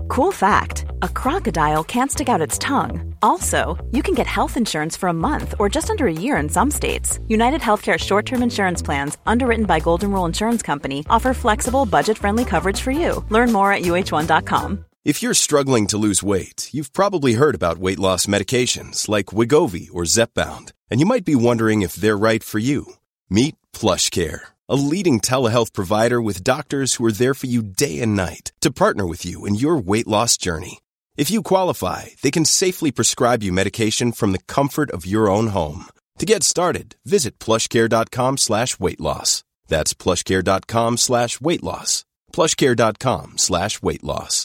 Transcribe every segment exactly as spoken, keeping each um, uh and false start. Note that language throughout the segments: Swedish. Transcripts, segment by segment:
Cool fact, a crocodile can't stick out its tongue. Also, you can get health insurance for a month or just under a year in some states. United Healthcare short-term insurance plans, underwritten by Golden Rule Insurance Company, offer flexible, budget-friendly coverage for you. Learn more at U H one dot com. If you're struggling to lose weight, you've probably heard about weight loss medications like Wegovy or Zepbound, and you might be wondering if they're right for you. Meet PlushCare, a leading telehealth provider with doctors who are there for you day and night to partner with you in your weight loss journey. If you qualify, they can safely prescribe you medication from the comfort of your own home. To get started, visit plushcare.com slash weight loss. That's plushcare.com slash weight loss. plushcare.com slash weight loss.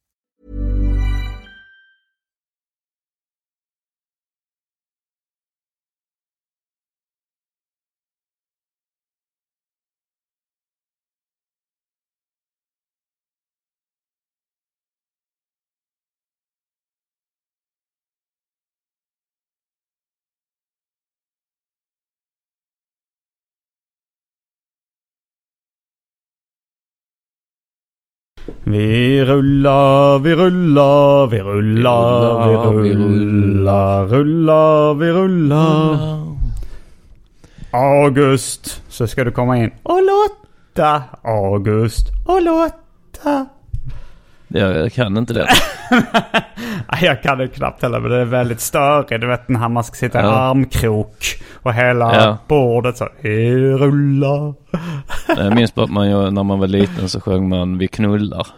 Vi rullar, vi rullar, vi rullar, vi rullar, rullar, vi rullar. August, så ska du komma in. Och låta, August, och låta. Jag kan inte det. Jag kan det knappt heller, men det är väldigt störigt. Du vet, när man ska sitta i ja. armkrok och hela ja. bordet så vi rullar. Jag minns bara att man, när man var liten så sjöng man vi knullar.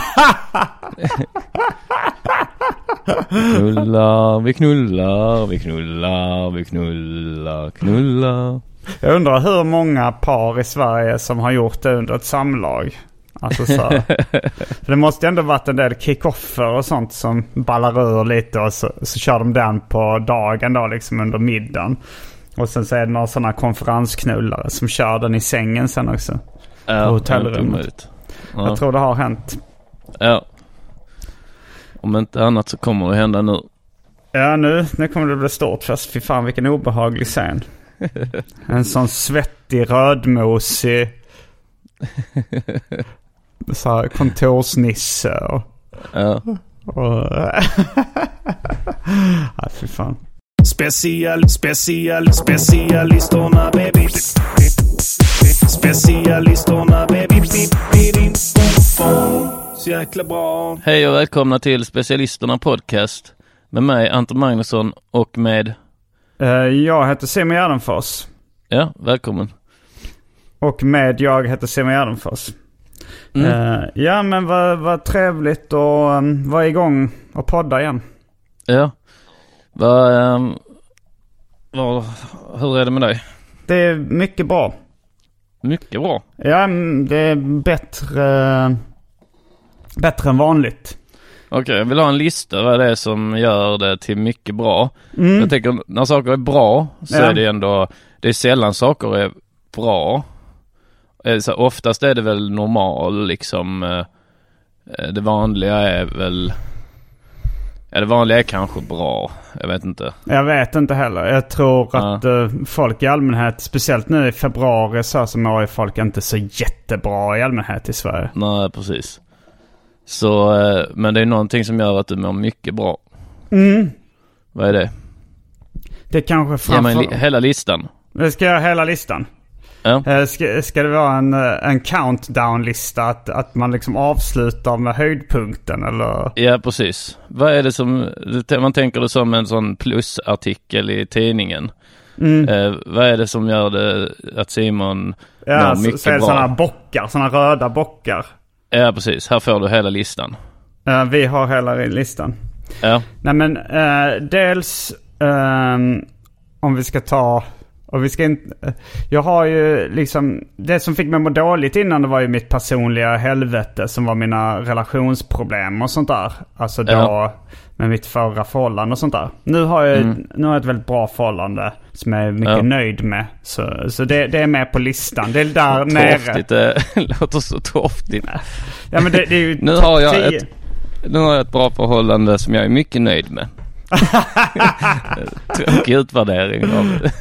Knullar, vi knullar, vi knullar, vi knullar, knullar. Jag undrar hur många par i Sverige som har gjort det under ett samlag. Alltså så. För det måste ändå varit en del kick-offer och sånt som ballar ur lite och så, så kör de den på dagen då liksom under middagen. Och sen så är det några sådana konferensknullare som kör den i sängen sen också. Ja, på hotellrummet. Ja. Jag tror det har hänt. Ja. Om inte annat så kommer det hända nu. Ja, nu, nu kommer det bli stort. Fast fy fan vilken obehaglig scen. En sån svettig, rödmosig så här kontorsnisse och, ja. och ja, fy fan. Special, special, specialisterna baby. Specialisterna baby. Så jäkla bra. Hej och välkomna till Specialisterna podcast med mig Anton Magnusson och med uh, jag heter Simon Gärdenfors. Ja, välkommen. Och med jag heter Simon Gärdenfors. Mm. Uh, ja, men vad, vad trevligt och um, vara igång och podda igen. Ja. Vad, um, vad, hur är det med dig? Det är mycket bra. Mycket bra? Ja, det är bättre, bättre än vanligt. Okej, okay, jag vill ha en lista vad det är som gör det till mycket bra. Mm. Jag tänker, när saker är bra så ja. är det ändå, det är sällan saker är bra. Så oftast är det väl normal liksom, det vanliga är väl, ja, det vanliga är kanske bra, jag vet inte. Jag vet inte heller, jag tror ja. att uh, folk i allmänhet, speciellt nu i februari så, så mår folk inte så jättebra i allmänhet i Sverige. Nej, precis. Så, men det är någonting som gör att du mår mycket bra. Mm. Vad är det? Det kanske framför... Ge mig li- hela listan. Det ska jag hela listan. Ja. Ska, ska det vara en, en countdown-lista att, att man liksom avslutar med höjdpunkten eller? Ja, precis. Vad är det som man tänker det som en sån plusartikel i tidningen? Mm. Eh, vad är det som gör det att Simon ja, mår så, mycket så är det bra? sådana bockar, sådana röda bockar. Ja, precis. Här får du hela listan. Uh, vi har hela listan. Ja. Nej, men uh, dels uh, om vi ska ta... Och vi ska inte, jag har ju liksom, det som fick mig må dåligt innan, det var ju mitt personliga helvete som var mina relationsproblem och sånt där. Alltså då ja. med mitt förra förhållande och sånt där. Nu har jag, mm. nu har jag ett väldigt bra förhållande som jag är mycket ja. nöjd med. Så, så det, det är med på listan. Det är där nere. Torftigt, det låter så torftigt. Ja, men det, det är ju nu, har jag ett, nu har jag ett bra förhållande som jag är mycket nöjd med. Tråkig utvärdering av det.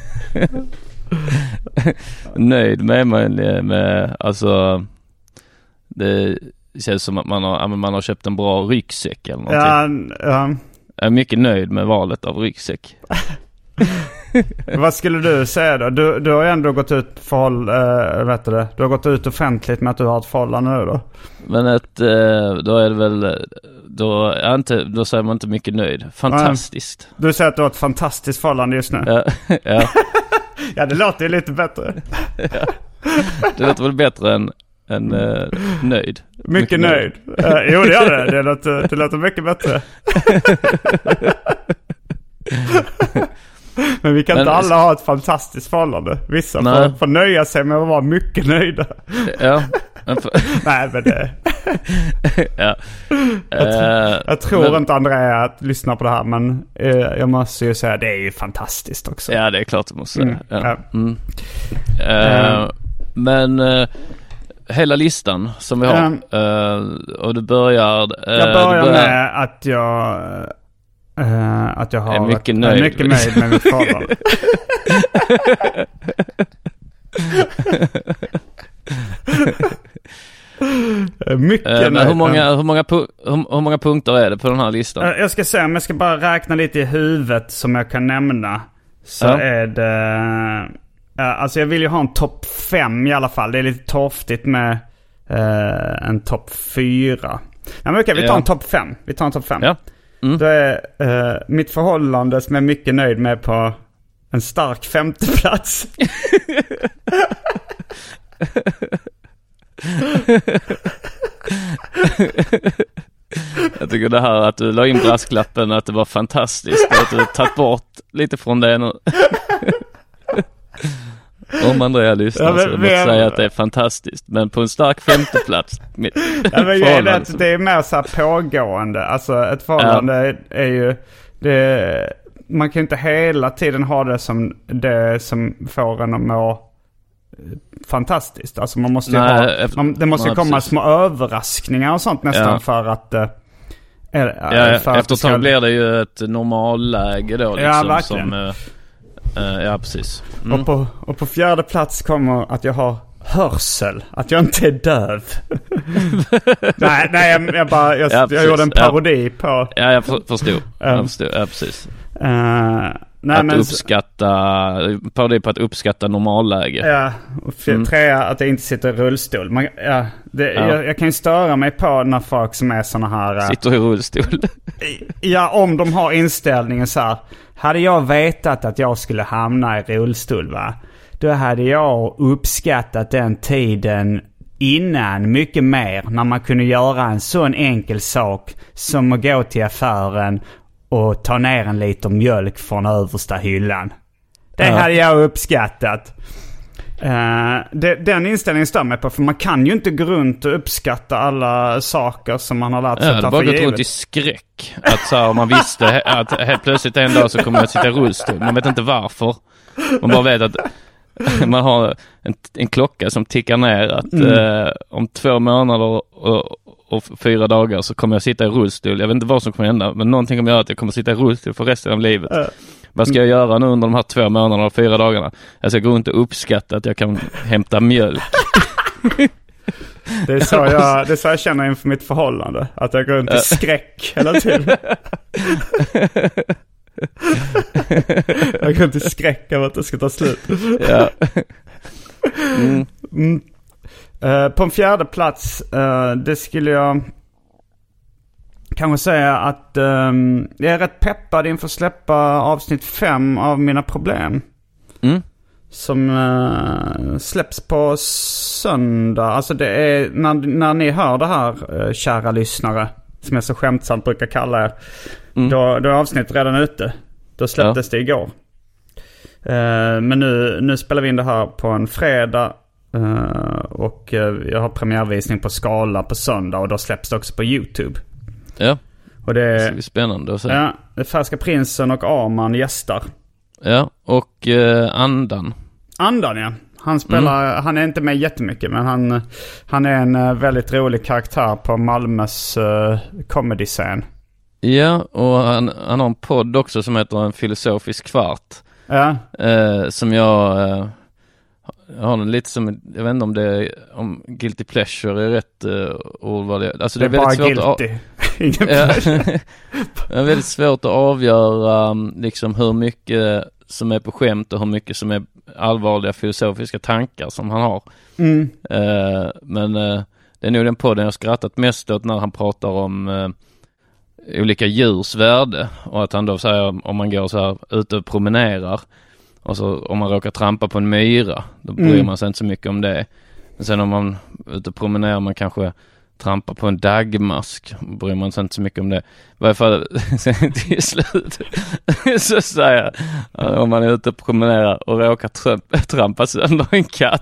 Nöjd med mig med, med alltså det, det känns som att man har, man har köpt en bra ryggsäck eller någonting. Ja, ja. Jag är mycket nöjd med valet av ryggsäck. Vad skulle du säga då? Du, du har ju ändå gått ut förhåll, äh, vet du det? Du har gått ut offentligt med att du har ett förhållande nu då. Men ett, då är det väl, då, är inte, då säger man inte mycket nöjd. Fantastiskt. Du säger att du har ett fantastiskt förhållande just nu. Ja, ja. Ja, det låter ju lite bättre. Ja. Det låter väl bättre än, än uh, nöjd. Mycket, mycket nöjd. nöjd. Uh, jo, det gör det. Det låter, det låter mycket bättre. Men vi kan Men, inte alla ha ett fantastiskt förhållande. Vissa får, får nöja sig med att vara mycket nöjda. Ja. Men för... Nej, men det... ja. jag, uh, jag tror men... inte Andrea att lyssna på det här. Men uh, jag måste ju säga det är ju fantastiskt också. Ja, det är klart du måste säga. Mm, ja. ja. Mm. Uh, uh. Men uh, hela listan som vi har. Uh, uh, och du börjar... Uh, jag börjar, börjar med att jag... Uh, att jag har är mycket ett, nöjd, är mycket nöjd med mitt förhållande. Mycket uh, men nöjd. hur många, hur, många pu- hur, hur många punkter är det på den här listan? Uh, jag ska säga, men jag ska bara räkna lite i huvudet som jag kan nämna. Så uh. är det... Uh, alltså jag vill ju ha en topp fem i alla fall. Det är lite torftigt med uh, en topp fyra. Ja, men okej, vi tar ja. en topp fem. Vi tar en topp fem. Ja. Mm. Då är uh, mitt förhållande som jag är mycket nöjd med på en stark femte plats. Jag tycker det här att du la in brasklappen att det var fantastiskt. Att du tagit bort lite från det nu. Om Andrea lyssnar ja, men, så måste jag säga att det är fantastiskt. Men på en stark femte plats mitt ja, men är det, att det är mer så här pågående. Alltså ett förhållande ja. är, är ju det, man kan inte hela tiden ha det som det som får en att må fantastiskt. Alltså man måste ju Nej, ha efter, man, det måste ju komma precis. små överraskningar och sånt nästan ja. för att äh, ja, för efter ett tag blir det ju ett normalläge då liksom, ja, som äh, Uh, ja, precis. Mm. Och, på, och på fjärde plats kommer att jag har hörsel. Att jag inte är döv. nej, nej, jag, jag bara jag, ja, jag gjorde en parodi ja. på... Ja, jag förstod. Um, jag förstod. Ja, precis. Uh, nej, att men, uppskatta... Parodi på att uppskatta normalläge. Ja, och f- mm. trea att jag inte sitter i rullstol. Man, ja, det, ja. Jag, jag kan ju störa mig på när folk som är såna här... Uh, sitter i rullstol. ja, om de har inställningen så här... Hade jag vetat att jag skulle hamna i rullstol, va? Då hade jag uppskattat den tiden innan mycket mer. När man kunde göra en sån enkel sak som att gå till affären och ta ner en liter mjölk från översta hyllan. Det ja. hade jag uppskattat. Uh, det, den inställningen stör mig på, för man kan ju inte gå runt och uppskatta alla saker som man har lärt sig ja, att ta för givet. Ja, det bara gått runt i skräck. Att så här, man visste att helt plötsligt en dag så kommer jag sitta i rullstol. Man vet inte varför. Man bara vet att man har en, en klocka som tickar ner att mm. uh, om två månader och, och fyra dagar så kommer jag sitta i rullstol. Jag vet inte vad som kommer hända, men någonting kommer göra att jag kommer sitta i rullstol för resten av livet. Uh. Vad ska jag göra nu under de här två månaderna och fyra dagarna? Jag ska gå runt och uppskatta att jag kan hämta mjölk. Det är så jag, det är så jag känner inför mitt förhållande. Att jag går runt i skräck hela tiden. Jag går runt i skräck av att det ska ta slut. Ja. Mm. Mm. Uh, på en fjärde plats, uh, det skulle jag... kan man säga att um, jag är rätt peppad inför att släppa avsnitt fem av Mina problem. Mm. Som uh, släpps på söndag. Alltså det är när, när ni hör det här, uh, kära lyssnare, som jag så skämtsamt brukar kalla er. Mm. Då, då är avsnittet redan ute. Då släpptes ja. det igår. Uh, men nu, nu spelar vi in det här på en fredag. Uh, och uh, jag har premiärvisning på Skala på söndag. Och då släpps det också på YouTube. Ja, och det är, det är spännande att se. Ja, det Färska Prinsen och Arman gästar. Ja, och eh, Andan. Andan, ja. Han spelar, mm. han är inte med jättemycket, men han, han är en uh, väldigt rolig karaktär på Malmös uh, comedy-scen. Ja, och han, han har en podd också som heter En filosofisk kvart. Ja. Eh, som jag... Eh, jag har den lite som, jag vet inte om det är, om guilty pleasure är rätt uh, ordval. Alltså det är, det är väldigt bara svårt guilty. att det är väldigt svårt att avgöra um, liksom hur mycket som är på skämt och hur mycket som är allvarliga filosofiska tankar som han har. Mm. Uh, men uh, det är nog den podden jag skrattat mest åt när han pratar om uh, olika djurs värde och att han då säger om man går så här ute och promenerar och så om man råkar trampa på en myra, då bryr mm. man sig inte så mycket om det. Men sen om man ute och promenerar, man kanske trampar på en dagmask, bryr man sig inte så mycket om det. I varje fall sen till slut så säger jag, om man är ute och promenerar och råkar trampa, trampa sönder en katt.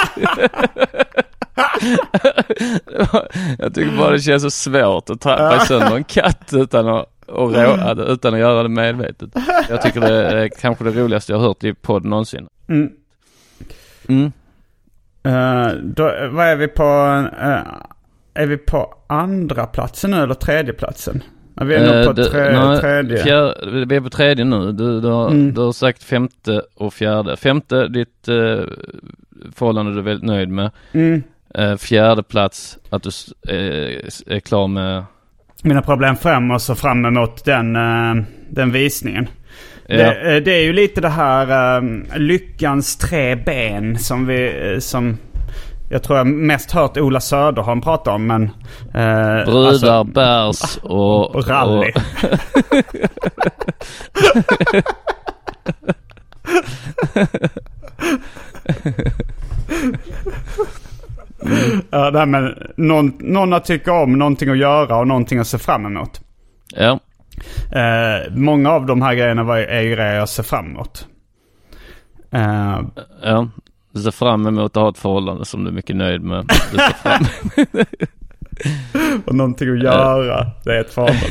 Jag tycker bara det känns så svårt att trampa sönder en katt utan att, och rå, utan att göra det medvetet. Jag tycker det är kanske det roligaste jag har hört i podd någonsin. Mm. Mm. Uh, då, vad är vi på? Uh, är vi på andra platsen nu eller tredje platsen? Ja, vi är uh, nog på tre, det, nej, tredje. Fjär, vi är på tredje nu. Du, du, har, mm. du har sagt femte och fjärde. Femte, ditt uh, förhållande du är väldigt nöjd med. Mm. Uh, fjärde plats, att du uh, är klar med... Mina problem fram och så fram emot den, uh, den visningen. Ja. Det, det är ju lite det här um, lyckans tre ben som vi uh, som jag tror jag mest hört Ola Söderholm prata om, men uh, brudar, alltså, bärs och, och rally. Och... mm. Ja, det här med någon, någon att tycka om, någonting att göra och någonting att se fram emot. Ja. Uh, många av de här grejerna var, är ju det jag ser fram emot. Uh, ja, du ser fram emot att ha ett förhållande som du är mycket nöjd med. Du ser fram och någonting att göra, uh. det är ett förhållande.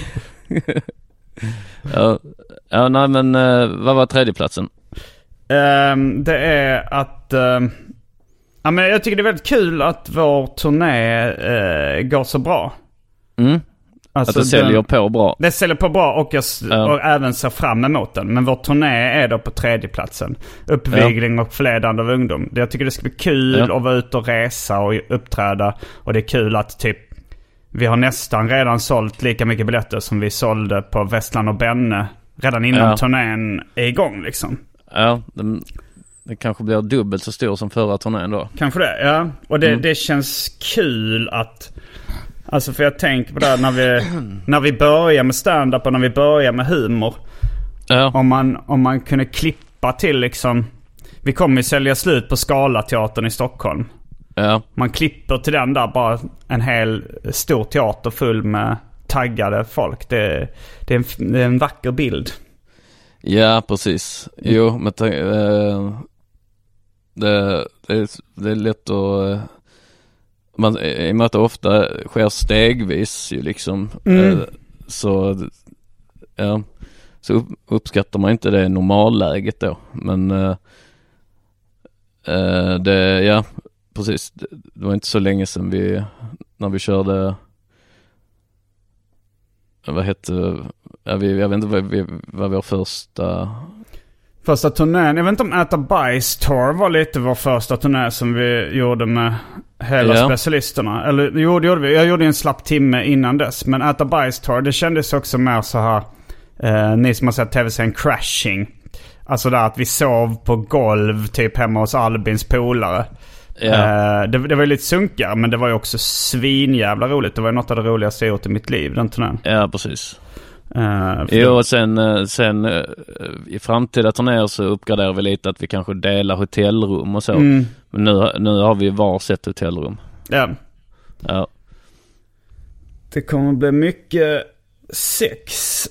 ja, ja, nej men uh, vad var tredjeplatsen? Uh, det är att... Uh, ja, men jag tycker det är väldigt kul att vår turné uh, går så bra. Mm. Alltså att det säljer den, på bra. Det säljer på bra och jag ja. och även ser fram emot den. Men vår turné är då på tredjeplatsen. Uppvigling ja. och förledande av ungdom. Jag tycker det ska bli kul ja. att vara ute och resa och uppträda. Och det är kul att typ vi har nästan redan sålt lika mycket biljetter som vi sålde på Vestland och Benne redan innan ja. turnén är igång liksom. Ja, det, det kanske blir dubbelt så stor som förra turnén då. Kanske det, ja. Och det, mm. det känns kul att... Alltså för jag tänker på det här när vi, när vi börjar med stand-up och när vi börjar med humor. Ja. Om, man, om man kunde klippa till liksom... Vi kommer ju sälja slut på Scalateatern i Stockholm. Ja. Man klipper till den där bara en hel stor teater full med taggade folk. Det, det, är, en, det är en vacker bild. Ja, precis. Jo, men äh, det, det, är, det är lätt att... Äh, man, i och med att det ofta sker stegvis ju liksom, mm. äh, så ja, så upp, uppskattar man inte det normalläget då. Men äh, äh, det, ja, precis. Det, det var inte så länge sedan vi, när vi körde, vad hette, ja, vi, jag vet inte vad, vi, vad vår första... Första turnén, jag vet inte om Äta Bajs Tour var lite vår första turné som vi gjorde med hela ja. specialisterna. Eller jo, det gjorde vi. Jag gjorde en slapp timme innan dess. Men Äta Bajs Tour, det kändes också mer så här, eh, ni som har sett tv-serien Crashing. Alltså där att vi sov på golv typ hemma hos Albins polare. Ja. Eh, det, det var ju lite sunkar, men det var ju också svinjävla roligt. Det var ju något av det roligaste jag gjort i mitt liv, den turnén. Ja, precis. Uh, jo, och sen, sen uh, i framtida turnéer så uppgraderar vi lite att vi kanske delar hotellrum och så. Mm. Men nu, nu har vi varsitt hotellrum. Ja. Ja. Det kommer bli mycket sex.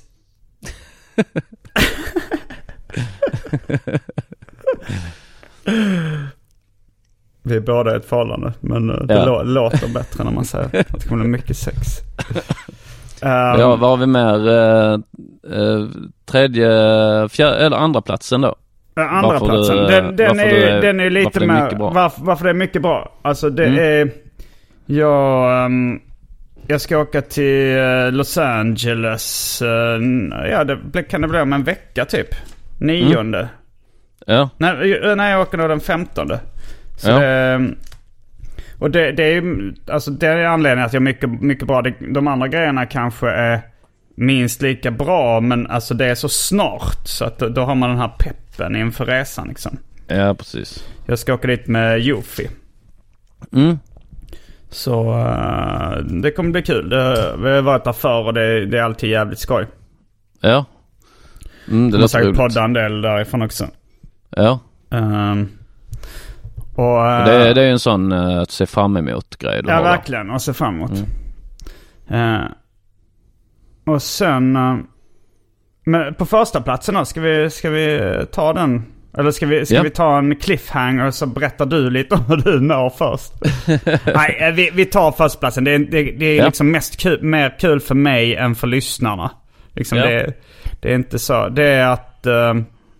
Vi är båda ett förhållande, men det ja. lå- låter bättre när man säger att det kommer bli mycket sex. Um, ja, vad har vi mer? Uh, uh, tredje, fjärde, eller andra platsen då? Andra varför platsen. Du, den, den, är, är, den är lite varför mer... Är varför, varför det är mycket bra? Alltså det mm. är... Jag, um, jag ska åka till uh, Los Angeles. Uh, ja, det kan det bli om en vecka typ. Nionde. Mm. Ja. Nej, nej, jag åker nog den femtonde. Så ja. det, och det, det är ju, alltså det är anledningen att jag är mycket, mycket bra. De andra grejerna kanske är minst lika bra, men alltså det är så snart så att då, då har man den här peppen inför resan liksom. Ja, precis. Jag ska åka dit med Jofi. Mm. Så uh, det kommer bli kul. Det, vi har varit där förr och det, det är alltid jävligt skoj. Ja. Mm, det låter roligt. Podda en del därifrån också. Ja. Um, och, uh, det, är, det är en sån uh, att se fram emot grej. Ja, verkligen. Att se fram emot. Mm. Uh, och sen... Uh, men på första platsen då, ska vi, ska vi ta den... Eller ska vi, ska yeah. vi ta en cliffhanger och så berättar du lite om hur du mår först? Nej, vi, vi tar förstplatsen. Det är, det, det är yeah. liksom mest kul, mer kul för mig än för lyssnarna. Liksom yeah. det, det är inte så. Det är att... Uh,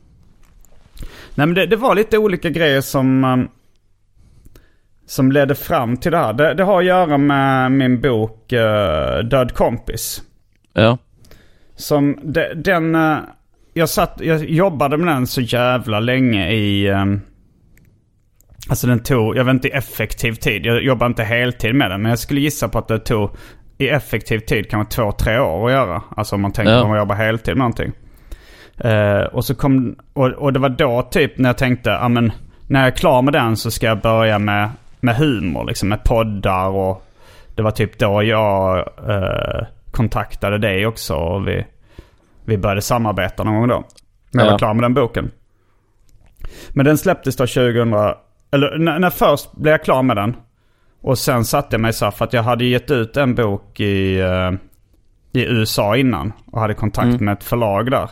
nej, men det, det var lite olika grejer som... Um, som ledde fram till det här. Det, det har att göra med min bok uh, Död kompis. Ja. Yeah. Som de, den... Uh, Jag, satt, jag jobbade med den så jävla länge i... Um, alltså den tog, jag vet inte, i effektiv tid. Jag jobbade inte heltid med den. Men jag skulle gissa på att det tog i effektiv tid kan vara två, tre år att göra. Alltså om man tänker ja. om man jobbar heltid med någonting. Uh, och, så kom, och, och det var då typ när jag tänkte, ja men när jag är klar med den så ska jag börja med, med humor. Liksom med poddar och det var typ då jag uh, kontaktade dig också och vi... Vi började samarbeta någon gång då. Men jag var klar med den boken. Men den släpptes då tjugohundra... Eller när, när först blev jag klar med den. Och sen satte jag mig så för att jag hade gett ut en bok i, uh, i U S A innan. Och hade kontakt mm. med ett förlag där.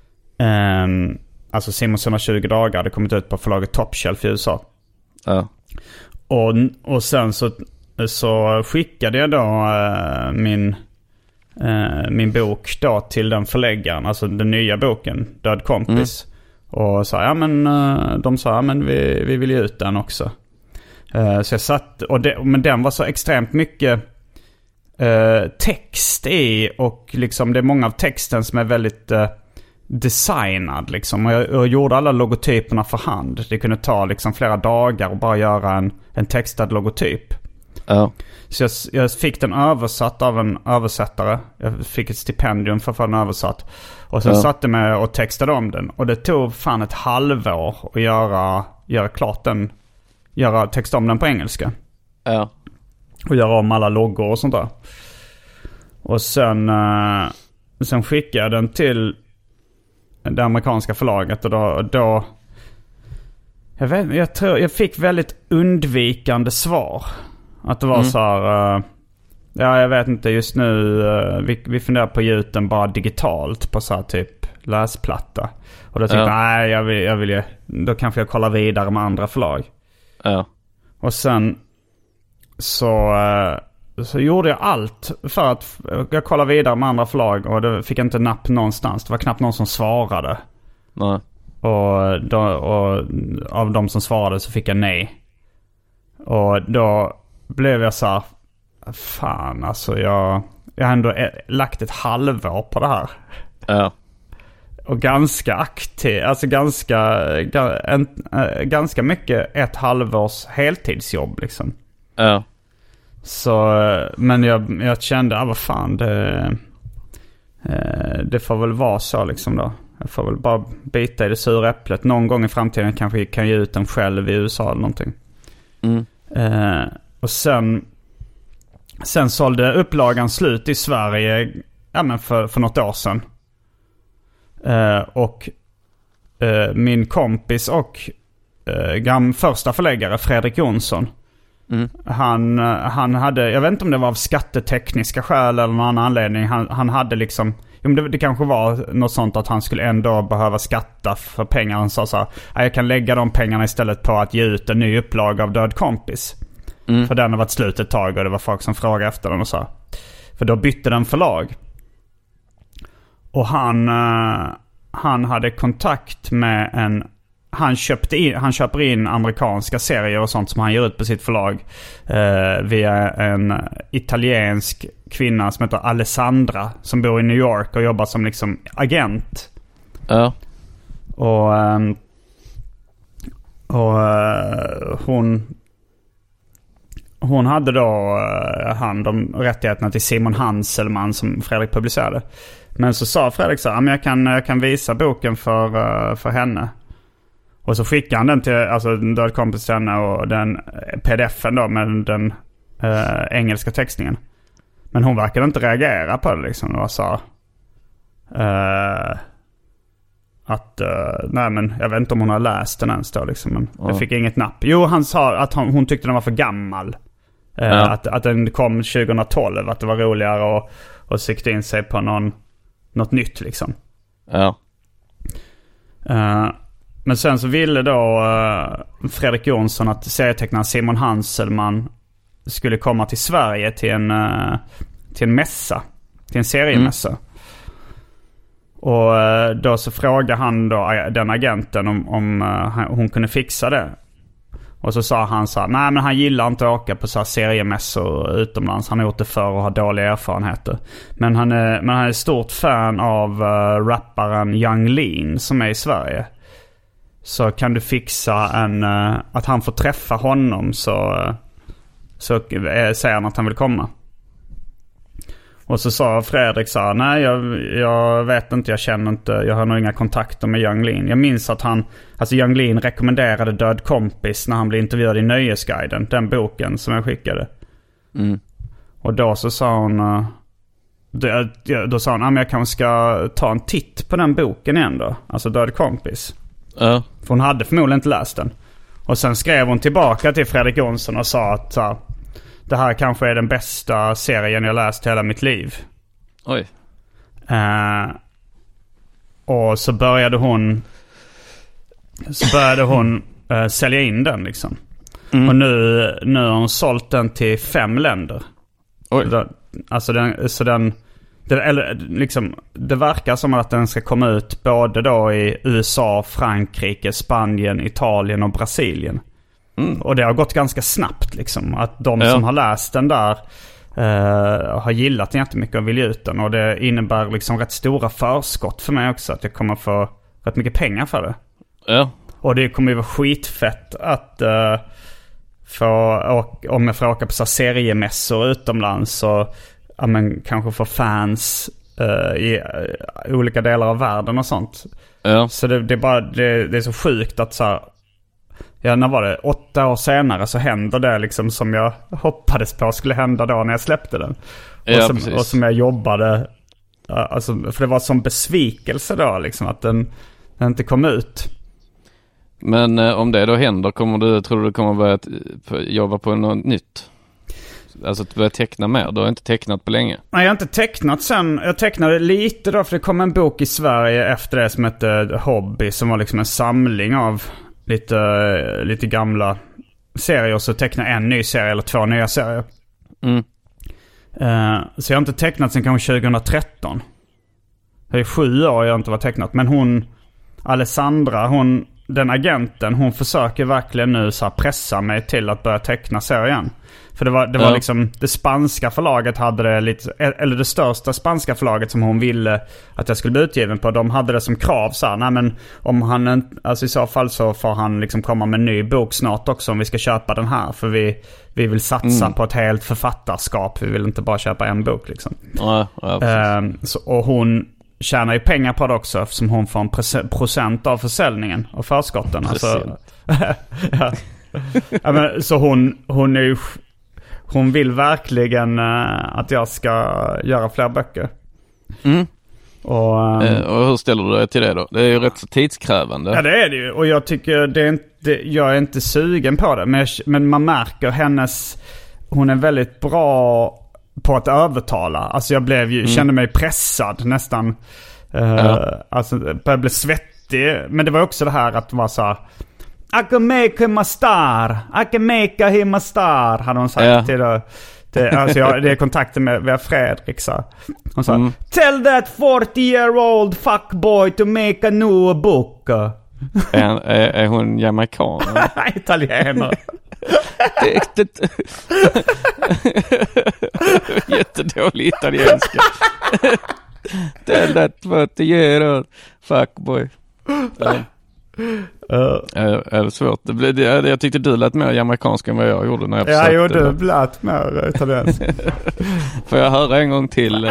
Um, alltså Simons hundratjugo dagar hade kommit ut på förlaget Top Shelf i U S A. Ja. Och, och sen så, så skickade jag då uh, min... Uh, min bok då till den förläggaren, alltså den nya boken Död kompis. Mm. Och sa ja men uh, de sa ja men vi, vi vill ge ut den också. Uh, så jag satt och det, men den var så extremt mycket uh, text i och liksom det är många av texten som är väldigt uh, designad liksom. Och jag, jag gjorde alla logotyperna för hand. Det kunde ta liksom flera dagar och bara göra en, en textad logotyp. Ja. Så jag, jag fick den översatt av en översättare. Jag fick ett stipendium för att få den översatt. Och sen ja. satte mig och textade om den. Och det tog fan ett halvår att göra, göra klart den. Göra, texta om den på engelska. Ja. Och göra om alla loggor och sånt där. Och sen, uh, sen skickade jag den till det amerikanska förlaget. Och då... då jag, vet, jag, tror, jag fick väldigt undvikande svar. Att det var mm. så här... Uh, ja, jag vet inte. Just nu... Uh, vi, vi funderar på att ge ut den bara digitalt. På så här typ läsplatta. Och då tänkte jag, ja. nej, jag vill, jag vill... Då kanske jag kollar vidare med andra förlag. Ja. Och sen... Så... Uh, så gjorde jag allt för att... Jag kollade vidare med andra förlag. Och det fick inte napp någonstans. Det var knappt någon som svarade. Nej. Och, då, och av de som svarade så fick jag nej. Och då... blev jag så här, fan alltså jag jag har ändå lagt ett halvår på det här. Ja. Och ganska aktiv, alltså ganska en, ganska mycket ett halvårs heltidsjobb liksom. Ja. Så men jag jag kände ah, vad fan det det får väl vara så liksom då. Jag får väl bara bita i det sura äpplet. Någon gång i framtiden kanske jag kan ge ut den själv i U S A eller någonting. Mm. Eh, och sen sen sålde upplagan slut i Sverige ja, men för, för något år sedan. Eh, och eh, min kompis och eh, gam, första förläggare Fredrik Jonsson mm. han, han hade, jag vet inte om det var av skattetekniska skäl eller någon annan anledning, han, han hade liksom det, det kanske var något sånt att han skulle ändå behöva skatta för pengar. Han sa så här, jag kan lägga de pengarna istället på att ge ut en ny upplaga av Död kompis. Mm. För den har varit slut ett tag och det var folk som frågade efter den och så. För då bytte den förlag. Och han, uh, han hade kontakt med en... Han, köpte in, han köper in amerikanska serier och sånt som han ger ut på sitt förlag. Uh, via en italiensk kvinna som heter Alessandra. Som bor i New York och jobbar som liksom agent. Ja. Och... Um, Och uh, hon hon hade då uh, hand om rättigheterna till Simon Hanselman som Fredrik publicerade. Men så sa Fredrik så här, men jag kan, jag kan visa boken för, uh, för henne. Och så skickade han den till, alltså en död kompis till henne och den pdf-en då med den uh, engelska textningen. Men hon verkade inte reagera på det liksom. Och sa uh, att, uh, nej men jag vet inte om hon har läst den ens då liksom. Men ja. jag fick inget napp. Jo, han sa att hon, hon tyckte den var för gammal. Uh, ja. att, att den kom tjugohundratolv, att det var roligare att, att sikta in sig på någon, något nytt liksom. Ja. Uh, men sen så ville då uh, Fredrik Jonsson att serietecknaren Simon Hanselman skulle komma till Sverige till en, uh, till en mässa. Till en seriemässa. Mm. Och uh, då så frågade han då uh, den agenten om, om uh, hon kunde fixa det. Och så sa han så här, nej men han gillar inte att åka på så här seriemässor utomlands. Han har gjort det för och har dåliga erfarenheter. Men han är, men han är stort fan av uh, rapparen Young Lean som är i Sverige. Så kan du fixa en, uh, att han får träffa honom så, uh, så uh, säger han att han vill komma. Och så sa Fredrik så här, nej jag, jag vet inte, jag känner inte, jag har nog inga kontakter med Young Lean. Jag minns att han, alltså Young Lean rekommenderade Död kompis när han blev intervjuad i Nöjesguiden, den boken som jag skickade. Mm. Och då så sa hon, uh, då, då sa hon, ja men jag kanske ska ta en titt på den boken igen då, alltså Död kompis. Uh. För hon hade förmodligen inte läst den. Och sen skrev hon tillbaka till Fredrik Jonsson och sa att uh, det här kanske är den bästa serien jag läst hela mitt liv. Oj. Uh, och så började hon så började hon uh, sälja in den liksom. Mm. Och nu, nu har hon sålt den till fem länder. Oj. Så, alltså den, så den det, eller, liksom, det verkar som att den ska komma ut både då i U S A, Frankrike, Spanien, Italien och Brasilien. Mm. Och det har gått ganska snabbt liksom. Att de ja. som har läst den där uh, har gillat den jättemycket och vill ge ut den. Och det innebär liksom rätt stora förskott för mig också. Att jag kommer få rätt mycket pengar för det. Ja. Och det kommer ju vara skitfett att uh, få åka, om jag får åka på så seriemässor utomlands. Och ja, men, kanske få fans uh, i uh, olika delar av världen och sånt. Ja. Så det, det, är bara, det, det är så sjukt att så här, ja, när var det? Åtta år senare så händer det liksom som jag hoppades på skulle hända då när jag släppte den. Ja, och, som, precis. och som jag jobbade, alltså, för det var som besvikelse då liksom att den, den inte kom ut. Men eh, om det då händer, kommer du, tror du du kommer börja t- jobba på något nytt? Alltså att börja teckna mer, du har inte tecknat på länge. Nej, jag har inte tecknat sen. Jag tecknade lite då för det kom en bok i Sverige efter det som hette Hobby, som var liksom en samling av lite, lite gamla serier. Och så tecknade en ny serie eller två nya serier. Mm. Uh, så jag har inte tecknat sen kanske tjugohundratretton. Det är sju år jag inte var tecknat. Men hon, Alessandra, hon, den agenten, hon försöker verkligen nu så här pressa mig till att börja teckna serien. För det var, det var ja. liksom, det spanska förlaget hade det lite, eller det största spanska förlaget som hon ville att jag skulle bli utgiven på, de hade det som krav så här, nej men om han, alltså i så fall så får han liksom komma med en ny bok snart också om vi ska köpa den här, för vi, vi vill satsa mm. på ett helt författarskap, vi vill inte bara köpa en bok liksom. Ja, ja, ehm, så, och hon tjänar ju pengar på det också eftersom hon får en pre- procent av försäljningen och förskotten. Alltså, ja. Ja, men, så hon, hon är ju, hon vill verkligen uh, att jag ska göra fler böcker. Mm. Och, um, eh, och hur ställer du dig till det då? Det är ju rätt så tidskrävande. Ja, det är det ju. Och jag tycker det är inte, jag är inte sugen på det. Men, jag, men man märker hennes, hon är väldigt bra på att övertala. Alltså jag blev ju, mm. kände mig pressad nästan. Uh, ja. Alltså jag blev svettig. Men det var också det här att vara så här, I can make him a star. I can make him a star, hade hon sagt ja. till det. Det, alltså jag, det är kontakten med, med Fredrik så. Hon sa, mm. tell that forty year old fuckboy to make a new book. Är, han, är, är hon jamaican? Italienare. Jättedålig italienska. Tell that forty year old fuckboy. Ja. Uh. Är, är det svårt? Det blir, det, jag tyckte du lät mer jamaikansk än vad jag gjorde när jag ja, försökte. Ja, jo, du lät mer italiensk. Får jag höra en gång till?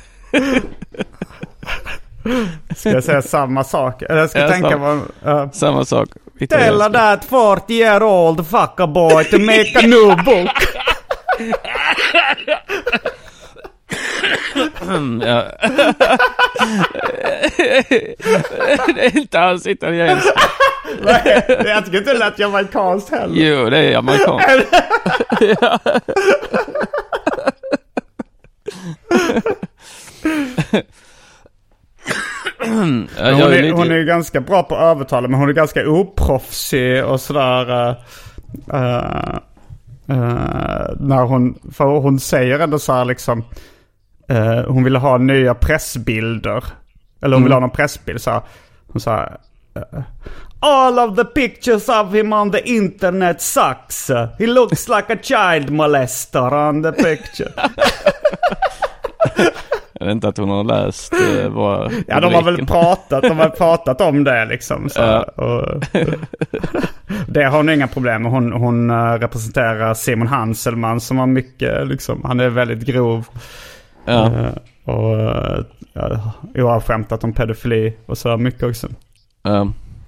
Ska jag säga samma sak? Eller jag ska ja, tänka samma, vad... Uh. samma sak. Tell that forty year old fucker boy to make a new book. Ja. Det är inte alls italienskt. Nej, jag tycker inte det lät jamaikanskt heller. Jo, det är jamaikanskt. Ja. hon, är, lite... hon är ju ganska bra på att övertala, men hon är ganska oproffsig och sådär. Uh, uh, uh, när hon, för hon säger ändå så här liksom, uh, hon ville ha nya pressbilder. Eller hon mm. vill ha någon pressbild. Så här, hon sa uh, all of the pictures of him on the internet sucks. He looks like a child molester on the picture. Jag vet inte att hon har läst eh, vad... Ja, de har väl pratat, de har pratat om det liksom. Så, ja. och, det har hon inga problem med. Hon, hon representerar Simon Hanselman som har mycket, liksom, han är väldigt grov. Ja. Uh, och uh, jag har skämtat om pedofili och så mycket också. Ja.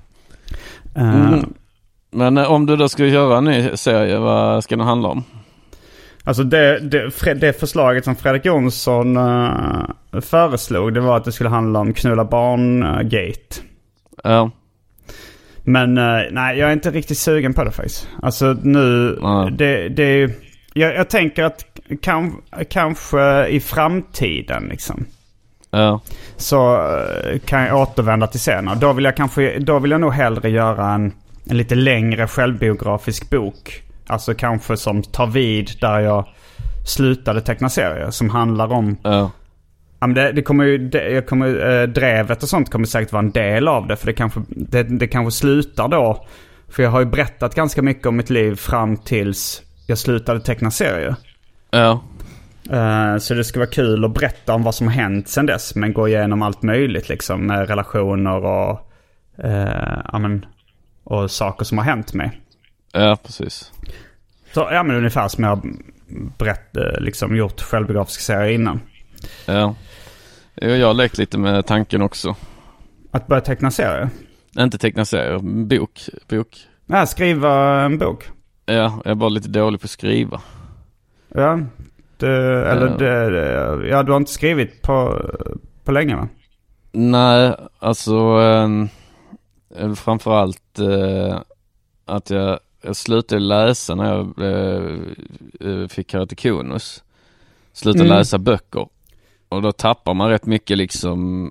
Uh, mm. Men eh, om du då skulle göra en ny serie, vad ska den handla om? Alltså det, det, det förslaget som Fredrik Jonsson uh, föreslog, det var att det skulle handla om knulla barn-gate. Ja. Men uh, nej, jag är inte riktigt sugen på det faktiskt. Alltså nu, ja. det, det jag, jag tänker att kan, kanske i framtiden liksom. Ja. Så uh, kan jag återvända till senare. Då vill jag kanske, då vill jag nog hellre göra en, en lite längre självbiografisk bok. Alltså kanske som tar vid där jag slutade teckna serier. Som handlar om... Ja. Ja, men det, det kommer ju... Det, jag kommer, äh, drevet och sånt kommer säkert vara en del av det. För det kanske, det, det kanske slutar då. För jag har ju berättat ganska mycket om mitt liv fram tills jag slutade teckna serier. Ja. Uh, så det ska vara kul att berätta om vad som har hänt sedan dess. Men gå igenom allt möjligt liksom. Med relationer och... Uh, ja, men, och saker som har hänt mig. Ja, precis. Så, ja, men ungefär som jag har berätt, liksom, gjort självbiografiska serier innan. Ja. Jag har lekt lite med tanken också. Att börja teckna serier? Inte teckna serier, bok. bok. Ja, skriva en bok. Ja, jag är bara lite dålig på att skriva. Ja, det, eller ja. Det, ja, du har inte skrivit på, på länge, va? Nej, alltså eh, framförallt eh, att jag Jag slutade läsa när jag eh, fick keratokonus. Slutade mm. läsa böcker. Och då tappar man rätt mycket liksom.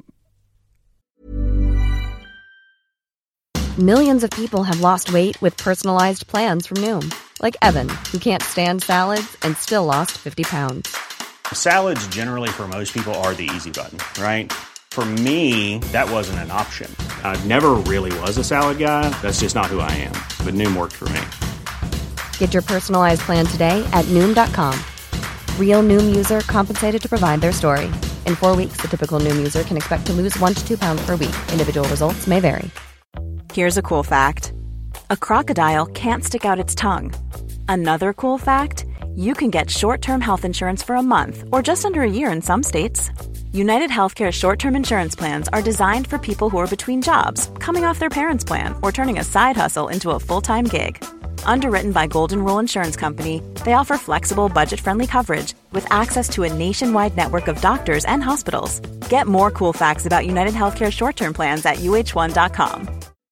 Millions of people have lost weight with personalized plans from Noom. Like Evan, who can't stand salads and still lost fifty pounds. Salads generally for most people are the easy button, right? For me, that wasn't an option. I never really was a salad guy. That's just not who I am. But Noom worked for me. Get your personalized plan today at Noom dot com. Real Noom user compensated to provide their story. In four weeks, the typical Noom user can expect to lose one to two pounds per week. Individual results may vary. Here's a cool fact. A crocodile can't stick out its tongue. Another cool fact, you can get short-term health insurance for a month or just under a year in some states. United Healthcare short-term insurance plans are designed for people who are between jobs, coming off their parents' plan, or turning a side hustle into a full-time gig. Underwritten by Golden Rule Insurance Company, they offer flexible, budget-friendly coverage with access to a nationwide network of doctors and hospitals. Get more cool facts about United Healthcare short-term plans at u h one dot com.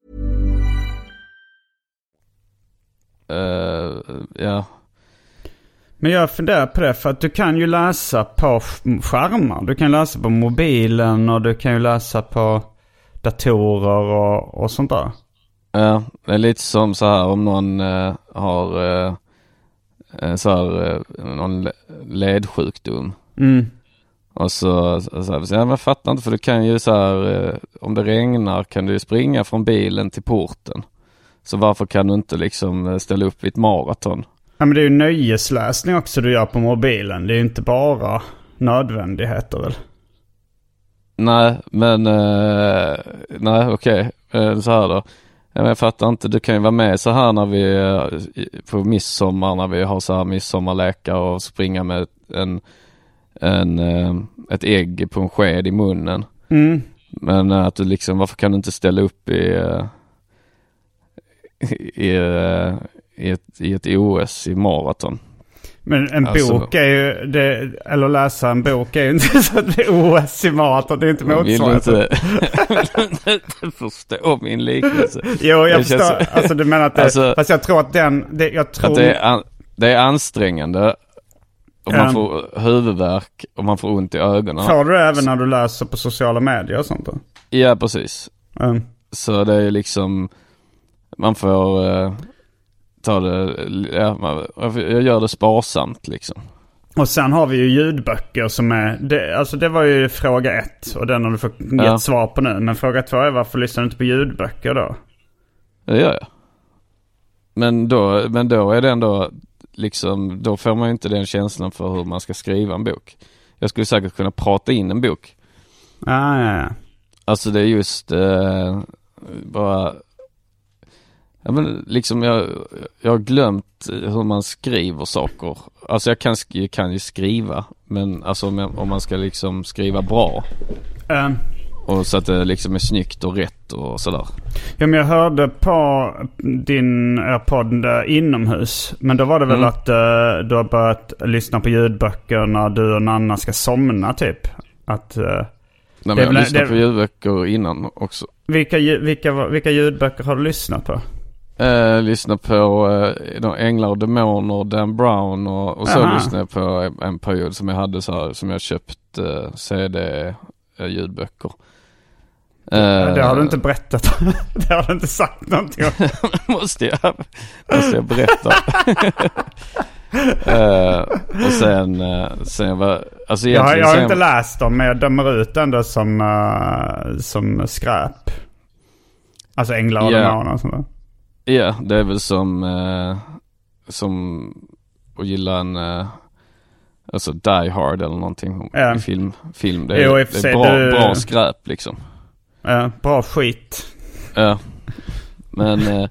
Uh, ja. Men jag funderar på det, för att du kan ju läsa på skärmar. Du kan läsa på mobilen och du kan ju läsa på datorer och, och sånt där. Ja, det är lite som så här om någon uh, har uh, så här, uh, någon ledsjukdom. Mm. Och så, så, så, så ja, men jag fattar inte, för du kan ju så här, uh, om det regnar kan du springa från bilen till porten. Så varför kan du inte liksom ställa upp vid ett maraton? Ja, men det är ju nöjesläsning också du gör på mobilen. Det är ju inte bara nödvändigheter väl? Nej, men uh, nej, okej. Okay. Uh, så här då. Jag fattar inte, du kan ju vara med så här när vi på midsommar, när vi har så här midsommarläkar och springa med en, en, ett ägg på en sked i munnen. Mm. Men att du liksom, varför kan du inte ställa upp i, i, i, ett, i ett O S i maraton? Men en alltså, bok är ju, det, eller läsa en bok är ju inte så att det är O S i maraton, det är inte motsvarande. Vill du inte, inte förstå min liknelse? Jo, jag det förstår. känns, alltså du menar att det, alltså, fast jag tror att den, det, jag tror... Att det, är an, det är ansträngande och man um, får huvudvärk och man får ont i ögonen. Får du det även när du läser på sociala medier och sånt då? Ja, precis. Um. Så det är liksom, man får uh, ta det, ja, man, jag gör det sparsamt liksom. Och sen har vi ju ljudböcker som är, det, alltså det var ju fråga ett och den har du fått gett ja. svar på nu. Men fråga två är varför lyssnar du inte på ljudböcker då? Det gör jag. Men då, men då är det ändå liksom, då får man ju inte den känslan för hur man ska skriva en bok. Jag skulle säkert kunna prata in en bok. Ah, ja, ja. Alltså det är just eh, bara, ja, men liksom jag, jag har glömt hur man skriver saker. Alltså jag kan, jag kan ju skriva, men alltså om, jag, om man ska liksom skriva bra. Um. Och så att det liksom är snyggt och rätt och sådär. Ja, men jag hörde på din podd inomhus. Men då var det väl mm. att uh, du har börjat lyssna på ljudböcker när du och Nanna ska somna typ. Att, uh, Nej, men jag jag lyssnade det, på ljudböcker innan också. Vilka, vilka, vilka ljudböcker har du lyssnat på? Eh, lyssna på eh, Änglar och Demoner, Dan Brown och, och så lyssnade jag på en, en period som jag hade så här, som jag köpt eh, C D eh, ljudböcker. Eh, det har du inte berättat. Det har du inte sagt någonting om. måste jag måste jag berätta. eh, och sen eh, sen var alltså jag har, jag har sen, inte läst dem, men jag dömer ut ändå som uh, som skräp. Alltså Änglar och yeah. Demoner och sånt där. Ja, yeah, det är väl som eh, som att gilla en eh, alltså Die Hard eller någonting yeah. i film, film. Det är, jo, det är bra, du... bra skräp liksom. Ja, bra skit. Ja, men eh,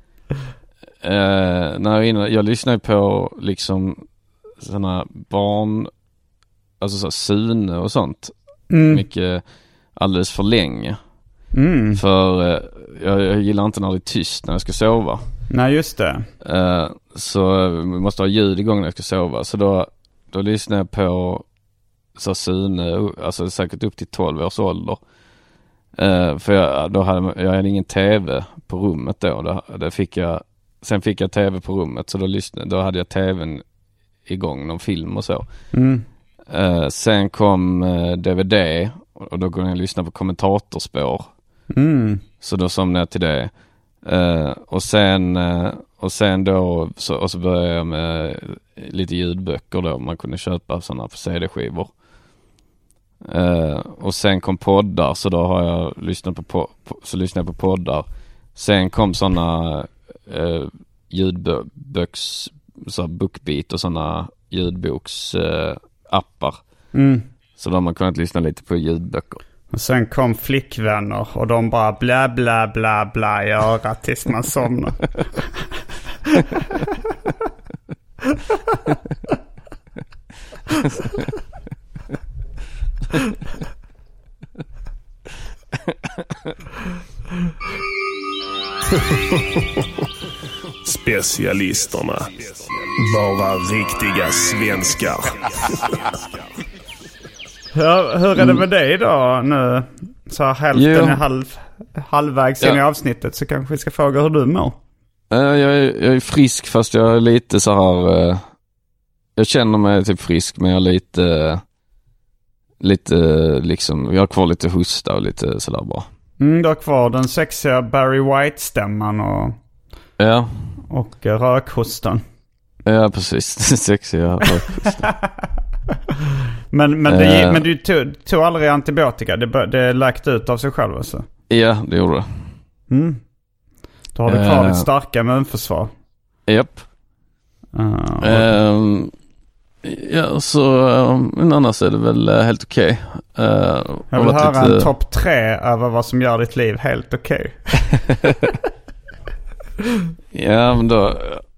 eh, när jag, innan, jag lyssnar på liksom såna barn, alltså så Sune och sånt mm. mycket alldeles för länge. Mm. För eh, jag, jag gillar inte när det är tyst när jag ska sova. Nej, just det. Eh, så vi måste ha ljud igång när jag ska sova. Så då, då lyssnar jag på så Sune, alltså säkert upp till tolv års ålder. Uh, för jag, då hade, jag hade ingen tv på rummet då. då, då fick jag, sen fick jag tv på rummet, så då, lyssnade, då hade jag tvn igång, någon film och så. Mm. Uh, sen kom uh, D V D och då kunde jag lyssna på kommentatorspår. Mm. Så då somnade jag till det. Uh, och sen uh, och sen då så, och så började jag med lite ljudböcker då. Man kunde köpa sådana på C D-skivor. Uh, och sen kom poddar, så då har jag lyssnat på, på, på så lyssnade jag på poddar. Sen kom såna uh, ljudböcks så Bookbeat och såna ljudboks uh, appar. Mm. Så då har man kunnat lyssna lite på ljudböcker. Och sen kom flickvänner och de bara bla bla bla bla i örat tills man somnar. Specialisterna. Bara riktiga svenskar. Hur, hur är det med dig då nu? Så hälften är halv, halvvägs in ja. i avsnittet, så kanske vi ska fråga hur du mår. Uh, jag, är, jag är frisk, fast jag är lite så här. Uh, jag känner mig typ frisk, men jag är lite uh, lite uh, liksom, jag har kvar lite hosta och lite sådär bara. Mm, du har kvar den sexiga Barry White-stämman och, ja. och uh, rökhostan. Ja, precis. Sexiga rökhostan. men, men, det, uh, men du tog, tog aldrig antibiotika? Det, det läkte ut av sig själv alltså? Ja, det gjorde det. Mm. Då har du kvar uh, ditt starka immunförsvar. Japp. Uh, okay. um, ja, så um, men annars är det väl uh, helt okej. Okay. Uh, jag vill höra lite... en topp tre över vad som gör ditt liv helt okej. Okay. Ja, men då...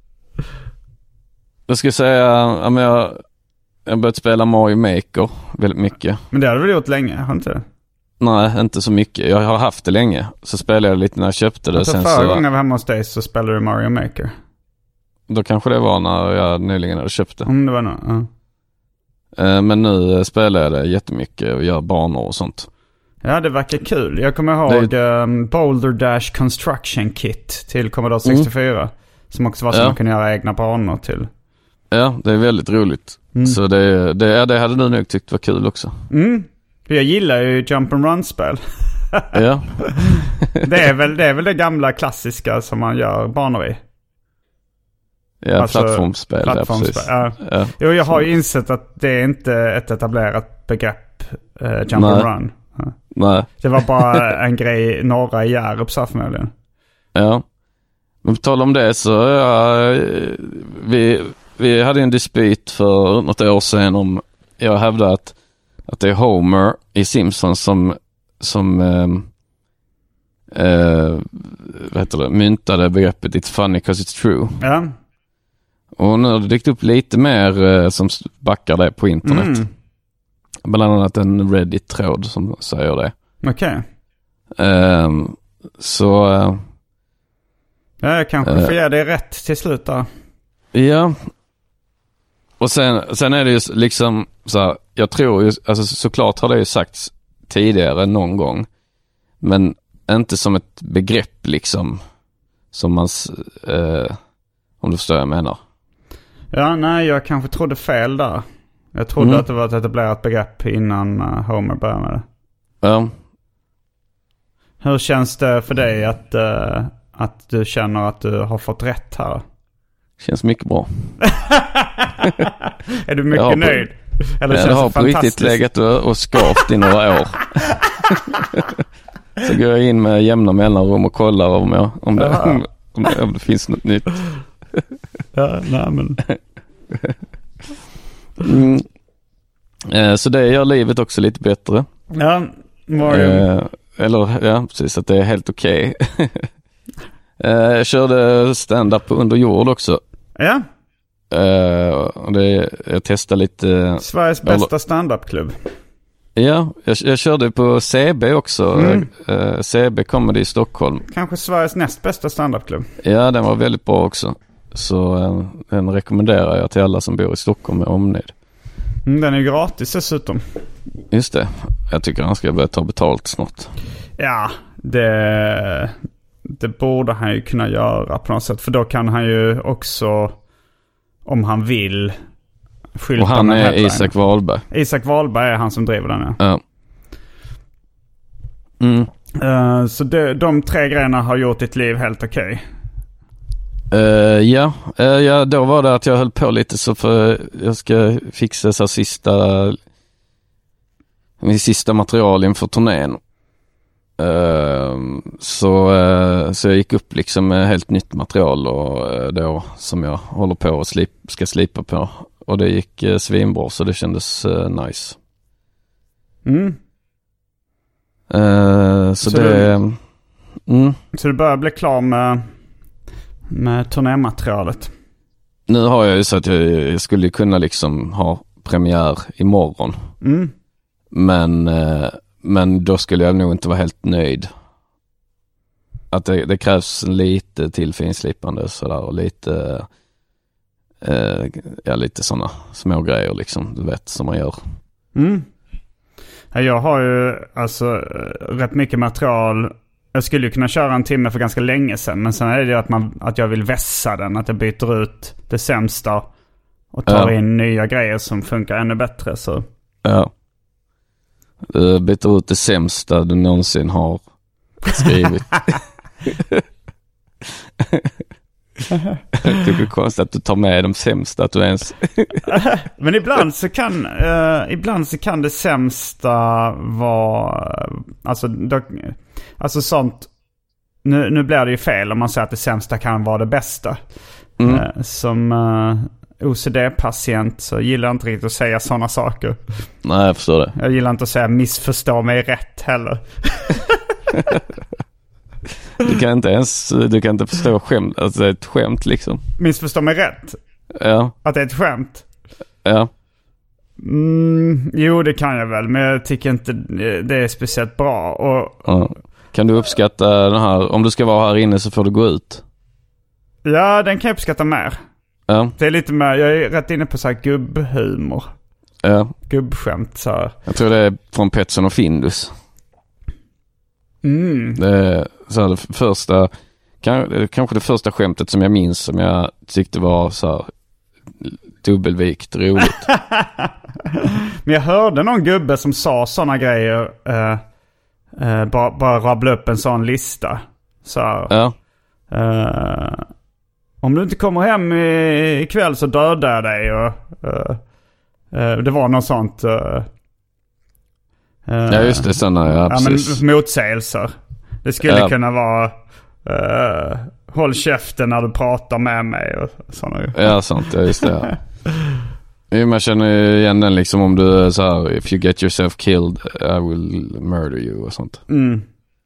Då ska jag säga... Ja, men jag jag har börjat spela Mario Maker väldigt mycket. Men det har du väl gjort länge, har inte det? Nej, inte så mycket. Jag har haft det länge. Så spelade jag lite när jag köpte det. Alltså sen förra så... gången jag var hemma hos dig så spelade du Mario Maker. Då kanske det var när jag nyligen hade köpt det. Om det var något, ja. Men nu spelar jag det jättemycket och gör banor och sånt. Ja, det verkar kul. Jag kommer ihåg det... um, Boulder Dash Construction Kit till Commodore sextiofyra. Mm. Som också var så ja. Man kunde göra egna banor till. Ja, det är väldigt roligt. Mm. Så det, det, det hade du nog tyckt var kul också. Mm. Jag gillar ju jump and run-spel. Ja. det, är väl, det är väl det gamla klassiska som man gör banor i. Ja, alltså, plattformsspel. plattformsspel ja, ja. Ja. Jo, jag har ju insett att det är inte ett etablerat begrepp, uh, jump Nej. and run. Ja. Nej. Det var bara en grej några i Hjärup sa förmodligen. Ja. Men på tal om det så ja, vi, vi hade en dispyt för något år sedan om jag hävdade att, att det är Homer i Simpsons som som eh, eh, vad heter det, myntade begreppet it's funny 'cause it's true. Ja. Och nu har det dykt upp lite mer eh, som backar det på internet. Mm. Bland annat en Reddit-tråd som säger det. Okej. Okay. Eh, så eh, ja, jag kanske får uh, ge dig rätt till slut då. Ja. Och sen, sen är det ju liksom så här, jag tror ju, alltså såklart har det ju sagts tidigare någon gång. Men inte som ett begrepp liksom. Som man, eh, om du förstår vad jag menar. Ja, nej, jag kanske trodde fel där. Jag trodde mm. att det var ett etablerat begrepp innan uh, Homer började med det. Ja. Hur känns det för dig att... Uh, Att du känner att du har fått rätt här? Känns mycket bra. Är du mycket nöjd? På, Eller ja, känns det har på riktigt legat och, och skavt i några år. Så går jag in med jämna mellanrum och kollar om, jag, om, det, om, om, det, om det finns något nytt. Ja, nej men... mm. eh, så det gör livet också lite bättre. Ja, Mario. Eh, eller, ja, precis, att det är helt okej. Okay. Jag körde stand-up under jord också. Ja. Uh, och det, jag testade lite... Sveriges bästa stand-up-klubb. Ja, jag, jag körde på C B också. Mm. Uh, C B Comedy i Stockholm. Kanske Sveriges näst bästa stand-up-klubb. Ja, den var väldigt bra också. Så uh, den rekommenderar jag till alla som bor i Stockholm med omnejd. Mm, den är gratis dessutom. Just det. Jag tycker han ska börja ta betalt snart. Ja, det... Det borde han ju kunna göra på något sätt. För då kan han ju också, om han vill, skylta. Och han med är headline. Isak Wahlberg. Isak Wahlberg är han som driver den, ja. Ja. Mm. Uh, så det, de tre grejerna har gjort ditt liv helt okej. Okay. Uh, ja. Uh, ja, då var det att jag höll på lite så för jag ska fixa så sista min sista material inför turnén. Uh, så, uh, så jag gick upp liksom med helt nytt material och, uh, då, som jag håller på och slip, ska slipa på. Och det gick uh, svinbra så det kändes uh, nice. Mm. Uh, så, så det... Du, mm. Så du börjar bli klar med, med turnématerialet? Nu har jag ju så att jag, jag skulle kunna liksom ha premiär imorgon. Mm. Men... Uh, Men då skulle jag nog inte vara helt nöjd. Att det, det krävs lite till finslipande sådär och lite eh, ja, lite sådana små grejer liksom, du vet, som man gör. Mm. Jag har ju alltså rätt mycket material. Jag skulle ju kunna köra en timme för ganska länge sedan, men sen är det att, man, att jag vill vässa den, att jag byter ut det sämsta och tar ja. in nya grejer som funkar ännu bättre. Så. Ja. Du byter ut det sämsta du någonsin har skrivit. Jag tycker det är konstigt att du tar med de sämsta att du ens... Men ibland så kan uh, ibland så kan det sämsta vara alltså, då, alltså sånt nu, nu blir det ju fel om man säger att det sämsta kan vara det bästa. Mm. Uh, som uh, O C D-patient så gillar jag inte riktigt att säga sådana saker. Nej, jag förstår det. Jag gillar inte att säga missförstå mig rätt heller. Du kan inte ens, du kan inte förstå skämt, att det är ett skämt liksom. Missförstå mig rätt? Ja. Att det är ett skämt? Ja. Mm, jo, det kan jag väl, men jag tycker inte det är speciellt bra. Och... Ja. Kan du uppskatta den här, om du ska vara här inne så får du gå ut? Ja, den kan jag uppskatta mer. Ja. Det är lite mer, jag är rätt inne på så här gubbhumor. Ja. Gubbskämt så här. Jag tror det är från Petson och Findus. Mm. Det är så här, det första, kanske det första skämtet som jag minns som jag tyckte var så här dubbelvikt roligt. Men jag hörde någon gubbe som sa såna grejer, uh, uh, bara, bara rabbla upp en sån lista. Så här, ja. uh, om du inte kommer hem i, ikväll så dödar jag dig. Och, uh, uh, det var något sånt. Uh, uh, ja, just det. Såna, ja, ja, precis. men motsägelser. Det skulle ja. kunna vara uh, håll käften när du pratar med mig och sådana. Ja, sånt. Ja, just det. Ja. Man känner ju igen den liksom om du är så här, if you get yourself killed I will murder you och sånt. Mm.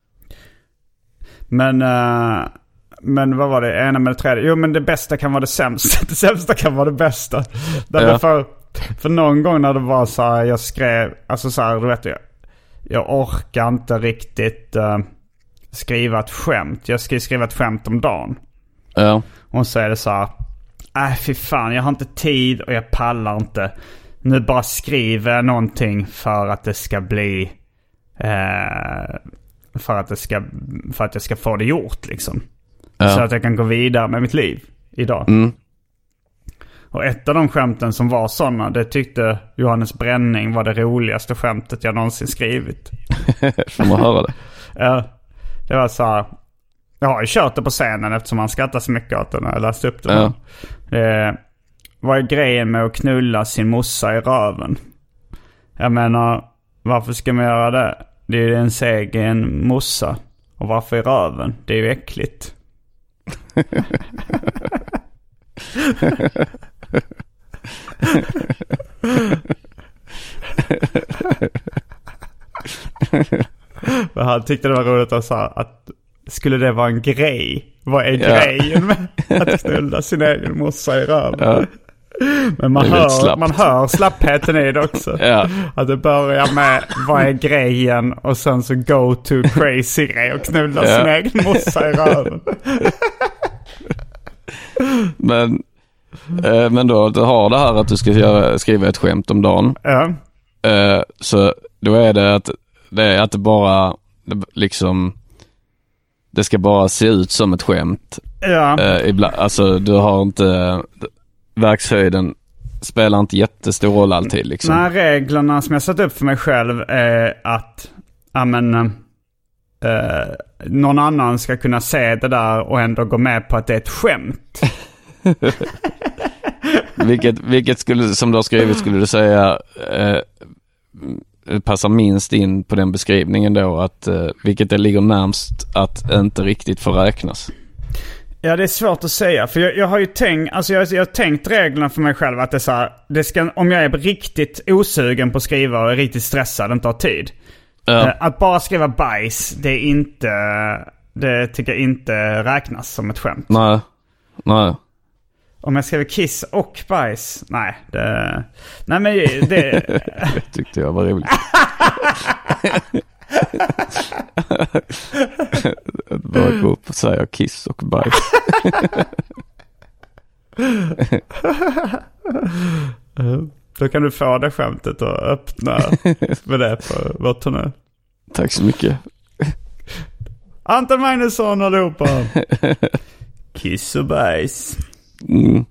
Men uh, men vad var det? Ena med det tredje. Jo, men det bästa kan vara det sämsta. Det sämsta kan vara det bästa. Ja. För, för någon gång när det var så här, jag skrev, alltså så här, du vet jag, jag orkar inte riktigt uh, skriva ett skämt. Jag ska skriva ett skämt om dagen. Ja. Och så är det så här, nej fy fan, jag har inte tid och jag pallar inte. Nu bara skriver jag någonting för att det ska bli eh, för att det ska för att jag ska få det gjort liksom. Ja. Så att jag kan gå vidare med mitt liv idag. Mm. Och ett av de skämten som var sådana, det tyckte Johannes Bränning var det roligaste skämtet jag någonsin skrivit. Får man höra det? Ja, det var så här, jag har ju kört det på scenen eftersom han skrattar så mycket åt det när jag läste upp det. Ja. Det vad är grejen med att knulla sin mossa i röven? Jag menar, varför ska man göra det? Det är ju en seg i en mossa. Och varför i röven? Det är ju äckligt. Men han tyckte det var roligt att säga att skulle det vara en grej? Vad är ja. grejen med att knulla sin egen mossa i röven? Ja. Men man hör, man hör slappheten i det också. Ja. Att det börjar med vad är grejen och sen så go to crazy grej och knulla ja. sin egen mossa i röven. Men, eh, men då du har det här att du ska göra, skriva ett skämt om dagen. Ja. Eh, så då är det att det är att det bara liksom det ska bara se ut som ett skämt. Ja. Eh, ibland, alltså du har inte verkshöjden spelar inte jättestor roll alltid liksom. Nej, reglerna som jag satt upp för mig själv är att ja, men, eh, någon annan ska kunna se det där och ändå gå med på att det är ett skämt. vilket, vilket skulle, som du har skrivit skulle du säga eh, passar minst in på den beskrivningen då att eh, vilket det ligger närmst att inte riktigt får räknas. Ja, det är svårt att säga. För jag, jag har ju tänkt, alltså jag, jag har tänkt reglerna för mig själv att det är så här, det ska, om jag är riktigt osugen på att skriva och är riktigt stressad och inte har tid. Ja. Att bara skriva bajs, det är inte, det tycker jag inte räknas som ett skämt. Nej, nej. Om jag skriver kiss och bajs, nej. Det, nej men det... det tyckte jag var roligt. Bara gå upp och säga kiss och bajs. Då kan du få det skämtet och öppna med det på vår turné. Tack så mycket. Anton Magnusson allihopa. Kiss och bajs. Mm.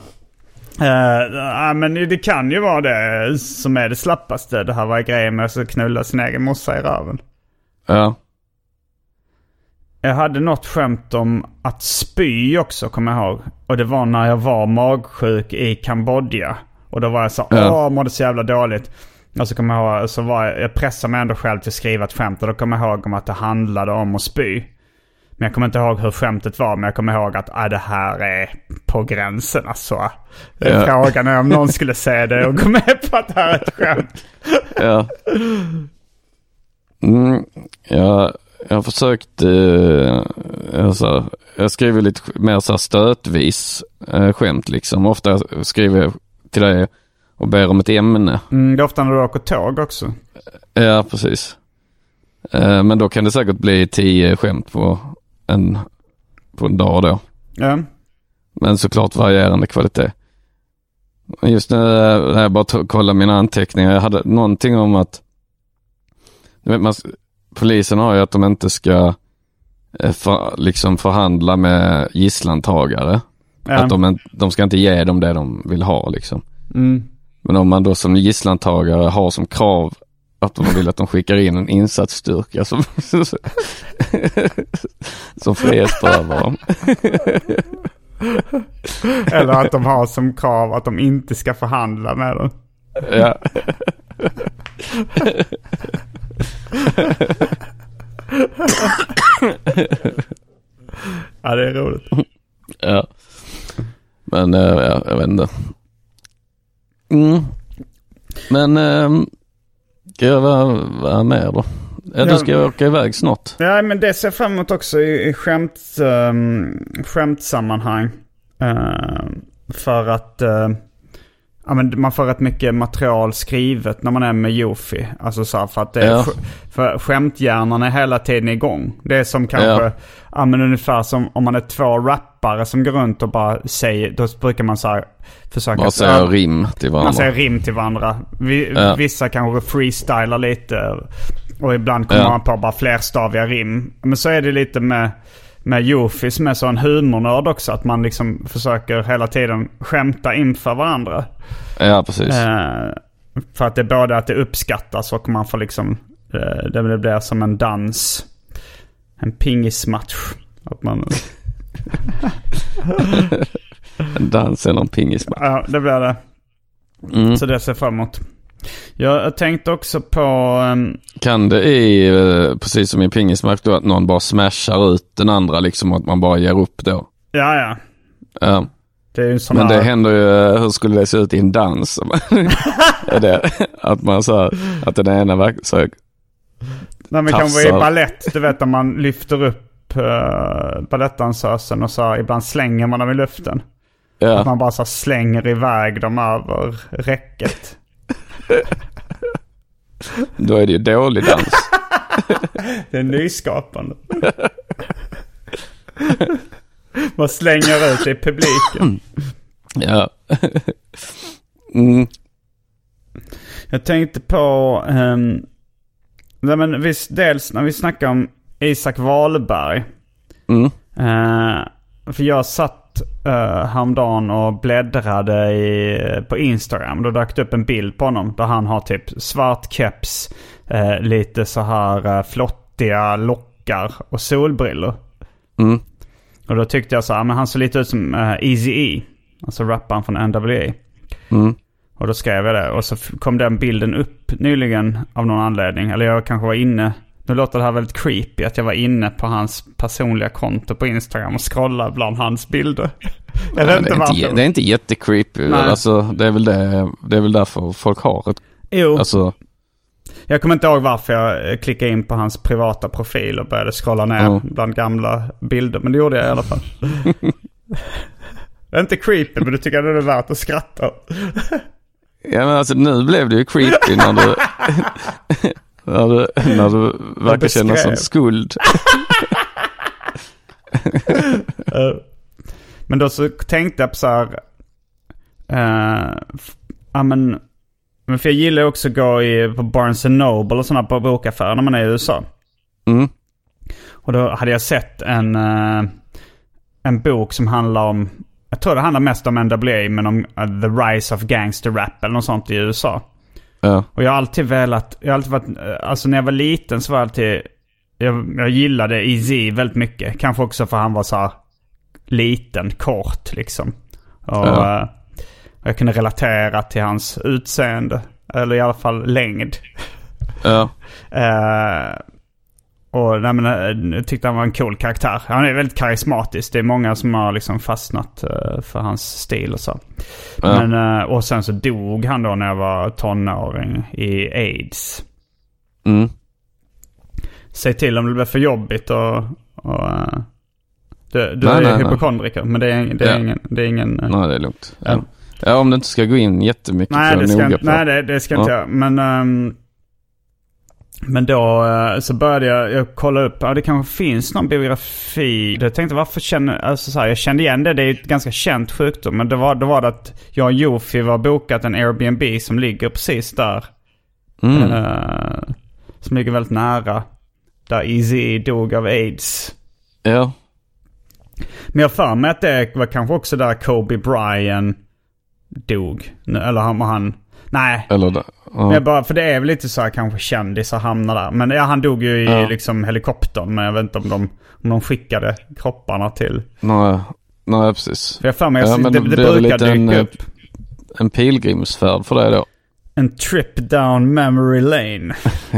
Uh, men det kan ju vara det som är det slappaste. Det här var grejen med att knulla sin egen mossa i röven. Ja. Jag hade något skämt om att spy också, kommer jag ihåg. Och det var när jag var magsjuk i Kambodja. Och då var jag så, ja. åh, mådde så jävla dåligt. Och så kommer jag ihåg, så var jag, jag pressade mig ändå själv till att skriva ett skämt. Och då kommer jag ihåg om att det handlade om att spy. Men jag kommer inte ihåg hur skämtet var. Men jag kommer ihåg att ah, det här är på gränsen. Alltså. Ja. Frågan är om någon skulle säga det och gå med på att det här är ett skämt. Ja. Mm, ja, jag har försökt eh, alltså, jag skriver lite mer så här stötvis eh, skämt liksom. Ofta skriver jag till dig och ber om ett ämne. Mm, det är ofta när du åker tåg också. Ja, precis. Eh, men då kan det säkert bli tio skämt på en, på en dag då. Ja. Men såklart varierande kvalitet. Just nu när jag bara t- kollar mina anteckningar, jag hade någonting om att man, polisen har ju att de inte ska eh, för, liksom förhandla med gisslantagare. Ja. Att de, de ska inte ge dem det de vill ha liksom. Mm. Men om man då som gisslantagare har som krav att de vill att de skickar in en insatsstyrka som, som frihetsberövar dem. Eller att de har som krav att de inte ska förhandla med dem. Ja. Ja, det är roligt. Ja. Men äh, ja, jag vet inte. Mm. Men äh, ska jag vara, vara med då? Eller ja, ska jag åka iväg snart? Ja, men det ser jag fram emot också i, i skämt, um, skämtsammanhang. Uh, för att uh, ja, men man får rätt mycket material skrivet när man är med Jofi. Alltså så för att det är, ja. För skämthjärnan är hela tiden igång. Det är som kanske ja. Ja, men ungefär som om man är två rappare som går runt och bara säger, då brukar man så här försöka man säger äh, rim till varandra. Man säger rim till varandra. Vi, ja. Vissa kanske freestylar lite och ibland kommer ja. man på bara flerstaviga rim. Men så är det lite med med Jofi som är så en humornörd också, att man liksom försöker hela tiden skämta inför varandra. Ja, precis. Eh, för att det är både att det uppskattas och man får liksom eh, det blir som en dans, en pingismatch, att man en dans eller en pingismatch. Ja, det blir det. Mm. Så det ser fram emot. Jag tänkte också på um... kan det i precis som i pingismatch då att någon bara smashar ut den andra liksom, att man bara ger upp då. Ja, ja. Ja. Det är ju sån men här... det händer ju, hur skulle det se ut i en dans? Är det att man så att den ena verkar så här, nej, men kan vara i ballett, du vet, att man lyfter upp uh, balettdansösen och så ibland slänger man dem i luften. Ja. Att man bara så slänger iväg dem över räcket. Då är det ju dålig dans. Det är nyskapande. Man slänger ut i publiken. Ja. Mm. Jag tänkte på um, nej, men visst, dels när vi snackar om Isak Wahlberg. Mm. Uh, för jag satt Uh, häromdagen och bläddrade i, på Instagram. Då dök det upp en bild på honom där han har typ svart keps, uh, lite så här uh, flottiga lockar och solbrillor. Mm. Och då tyckte jag så här, men han ser lite ut som uh, Eazy-E, alltså rapparen från N W A. Mm. Och då skrev jag det, och så kom den bilden upp nyligen av någon anledning. Eller jag kanske var inne, nu låter det här väldigt creepy att jag var inne på hans personliga konto på Instagram och scrollade bland hans bilder. Jag vet inte det, är inte, det är inte jättecreepy. Alltså, det är väl det, det är väl därför folk har ett... Jo. Alltså... Jag kommer inte ihåg varför jag klickade in på hans privata profil och började scrolla ner mm. bland gamla bilder. Men det gjorde jag i alla fall. Det är inte creepy, men du tycker att det är värt att skratta. Ja, men alltså nu blev det ju creepy när du... När du, när du verkar känna som skuld. uh, men då så tänkte jag på så här... Uh, ja, men, men för jag gillar också att gå i, på Barnes and Noble och sådana på bokaffärer när man är i U S A. Mm. Och då hade jag sett en, uh, en bok som handlar om... Jag tror det handlar mest om N W A, men om uh, The Rise of Gangster Rap eller något sånt i U S A. Ja. Och jag har alltid velat, jag har alltid varit, alltså när jag var liten så var jag alltid, jag, jag gillade Eazy väldigt mycket. Kanske också för han var så här liten, kort liksom. Och ja. uh, jag kunde relatera till hans utseende, eller i alla fall längd. Ja. uh, och nej, men, jag tyckte han var en cool karaktär. Han är väldigt karismatisk. Det är många som har liksom fastnat uh, för hans stil och så. Ja. Men, uh, och sen så dog han då när jag var tonåring i AIDS. Mm. säg till om det blir för jobbigt och... och uh, du du nej, är nej, hypokondriker, nej. Men det är, det är ja. ingen... Det är ingen uh, nej, det är lugnt. Ja. Ja. Ja, om du inte ska gå in jättemycket nej, för det ska, noga på. Nej, det, det ska ja. inte jag. Men... Um, Men då så började jag, jag kolla upp, ja det kanske finns någon biografi. Jag tänkte varför känner, alltså så här, jag kände igen det, det är ett ganska känt sjukdom. Men det var, det var det att jag och Jofi var bokat en Airbnb som ligger precis där. Mm. Uh, som ligger väldigt nära. Där Eazy dog av AIDS. Ja. Men jag för mig att det var kanske också där Kobe Bryant dog. Eller han, han nej. Eller det. Uh. Men bara, för det är väl lite så här kanske kändisar hamnar där. Men ja, han dog ju i uh. liksom helikoptern. Men jag vet inte om de, om de skickade kropparna till... Nej, nej precis. För jag för mig, ja, jag, men det, det, det brukar dyka en, upp. En pilgrimsfärd för dig då? En trip down memory lane.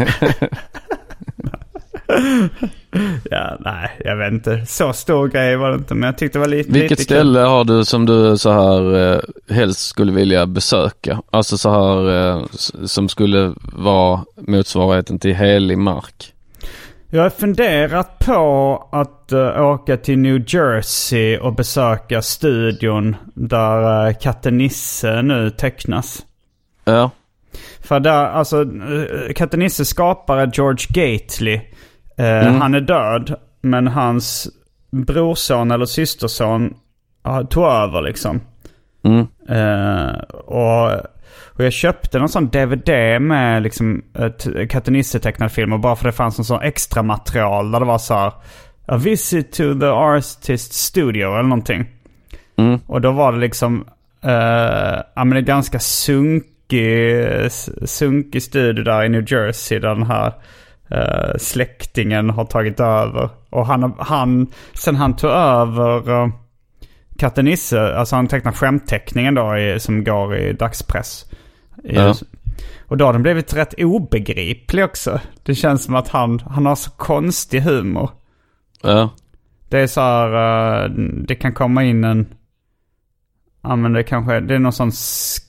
Ja, nej, jag vet inte. Så stor grej var det inte, men jag tyckte det var lite... Vilket lite ställe kul. har du som du så här eh, helst skulle vilja besöka? Alltså så här eh, som skulle vara motsvarigheten till helig mark. Jag har funderat på att uh, åka till New Jersey och besöka studion där uh, Katten Nisse nu tecknas. Ja. För där, alltså, uh, Katten Nisse skapare George Gately, uh, mm. han är död, men hans brorson eller systerson uh, tog över liksom. Mm. Uh, och, och jag köpte någon sån D V D med liksom ett Katten Nisse tecknad film, och bara för det fanns en sån extra material där det var så här: A visit to the artist studio eller någonting. Mm. Och då var det liksom uh, ja, men det är ganska sunkig sunkig studio där i New Jersey där den här uh, släktingen har tagit över. Och han, han sen han tog över uh, Katten Nisse, alltså han tecknar skämtteckningen då i, som går i dagspress. Ja. Och då har den blivit rätt obegriplig också. Det känns som att han, han har så konstig humor. Ja. Det är så här, uh, det kan komma in en, ja men det kanske, det är någon sån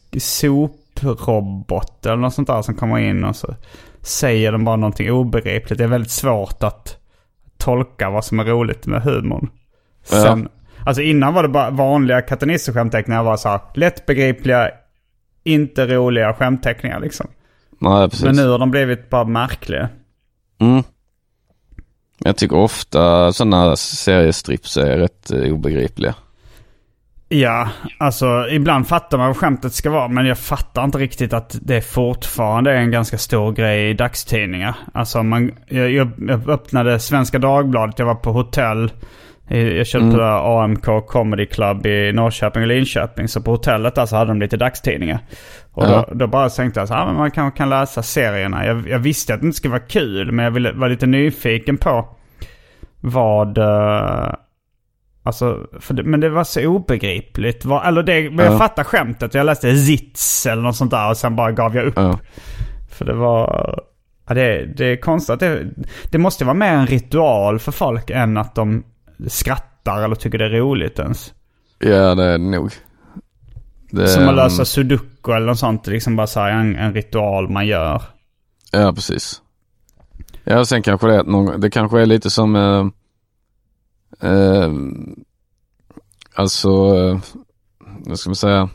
soprobot eller något sånt där som kommer in och så säger den bara någonting obegripligt. Det är väldigt svårt att tolka vad som är roligt med humorn. Sen, ja. Alltså innan var det bara vanliga Katten Nisse-skämtteckningar, var så här lättbegripliga, inte roliga skämtteckningar liksom. Nej, precis. Men nu har de blivit bara märkliga. Mm. Jag tycker ofta sådana seriestrips är rätt obegripliga. Ja, alltså ibland fattar man vad skämtet ska vara, men jag fattar inte riktigt att det fortfarande är en ganska stor grej i dagstidningar. Alltså man, jag, jag öppnade Svenska Dagbladet, jag var på hotell. Jag köpte mm. A M K Comedy Club i Norrköping och Linköping. Så på hotellet där så hade de lite dagstidningar. Och ja. då, då bara tänkte jag så här, ah, man kan, kan läsa serierna. Jag, jag visste att det inte skulle vara kul, men jag ville, var lite nyfiken på vad... Uh, alltså, för det, men det var så obegripligt. Var, eller det, men jag ja. fattar skämtet. Jag läste Zits eller något sånt där och sen bara gav jag upp. Ja. För det var... Ja, det, det är konstigt. Det, det måste vara mer en ritual för folk än att de skrattar eller tycker det är roligt ens. Ja, det är nog. Det Som är, att lösa sudoku eller något sånt. Liksom bara så här, en, en ritual man gör. Ja, precis. Ja, sen kanske det är någon, det kanske är lite som eh, eh, alltså eh, vad ska man säga,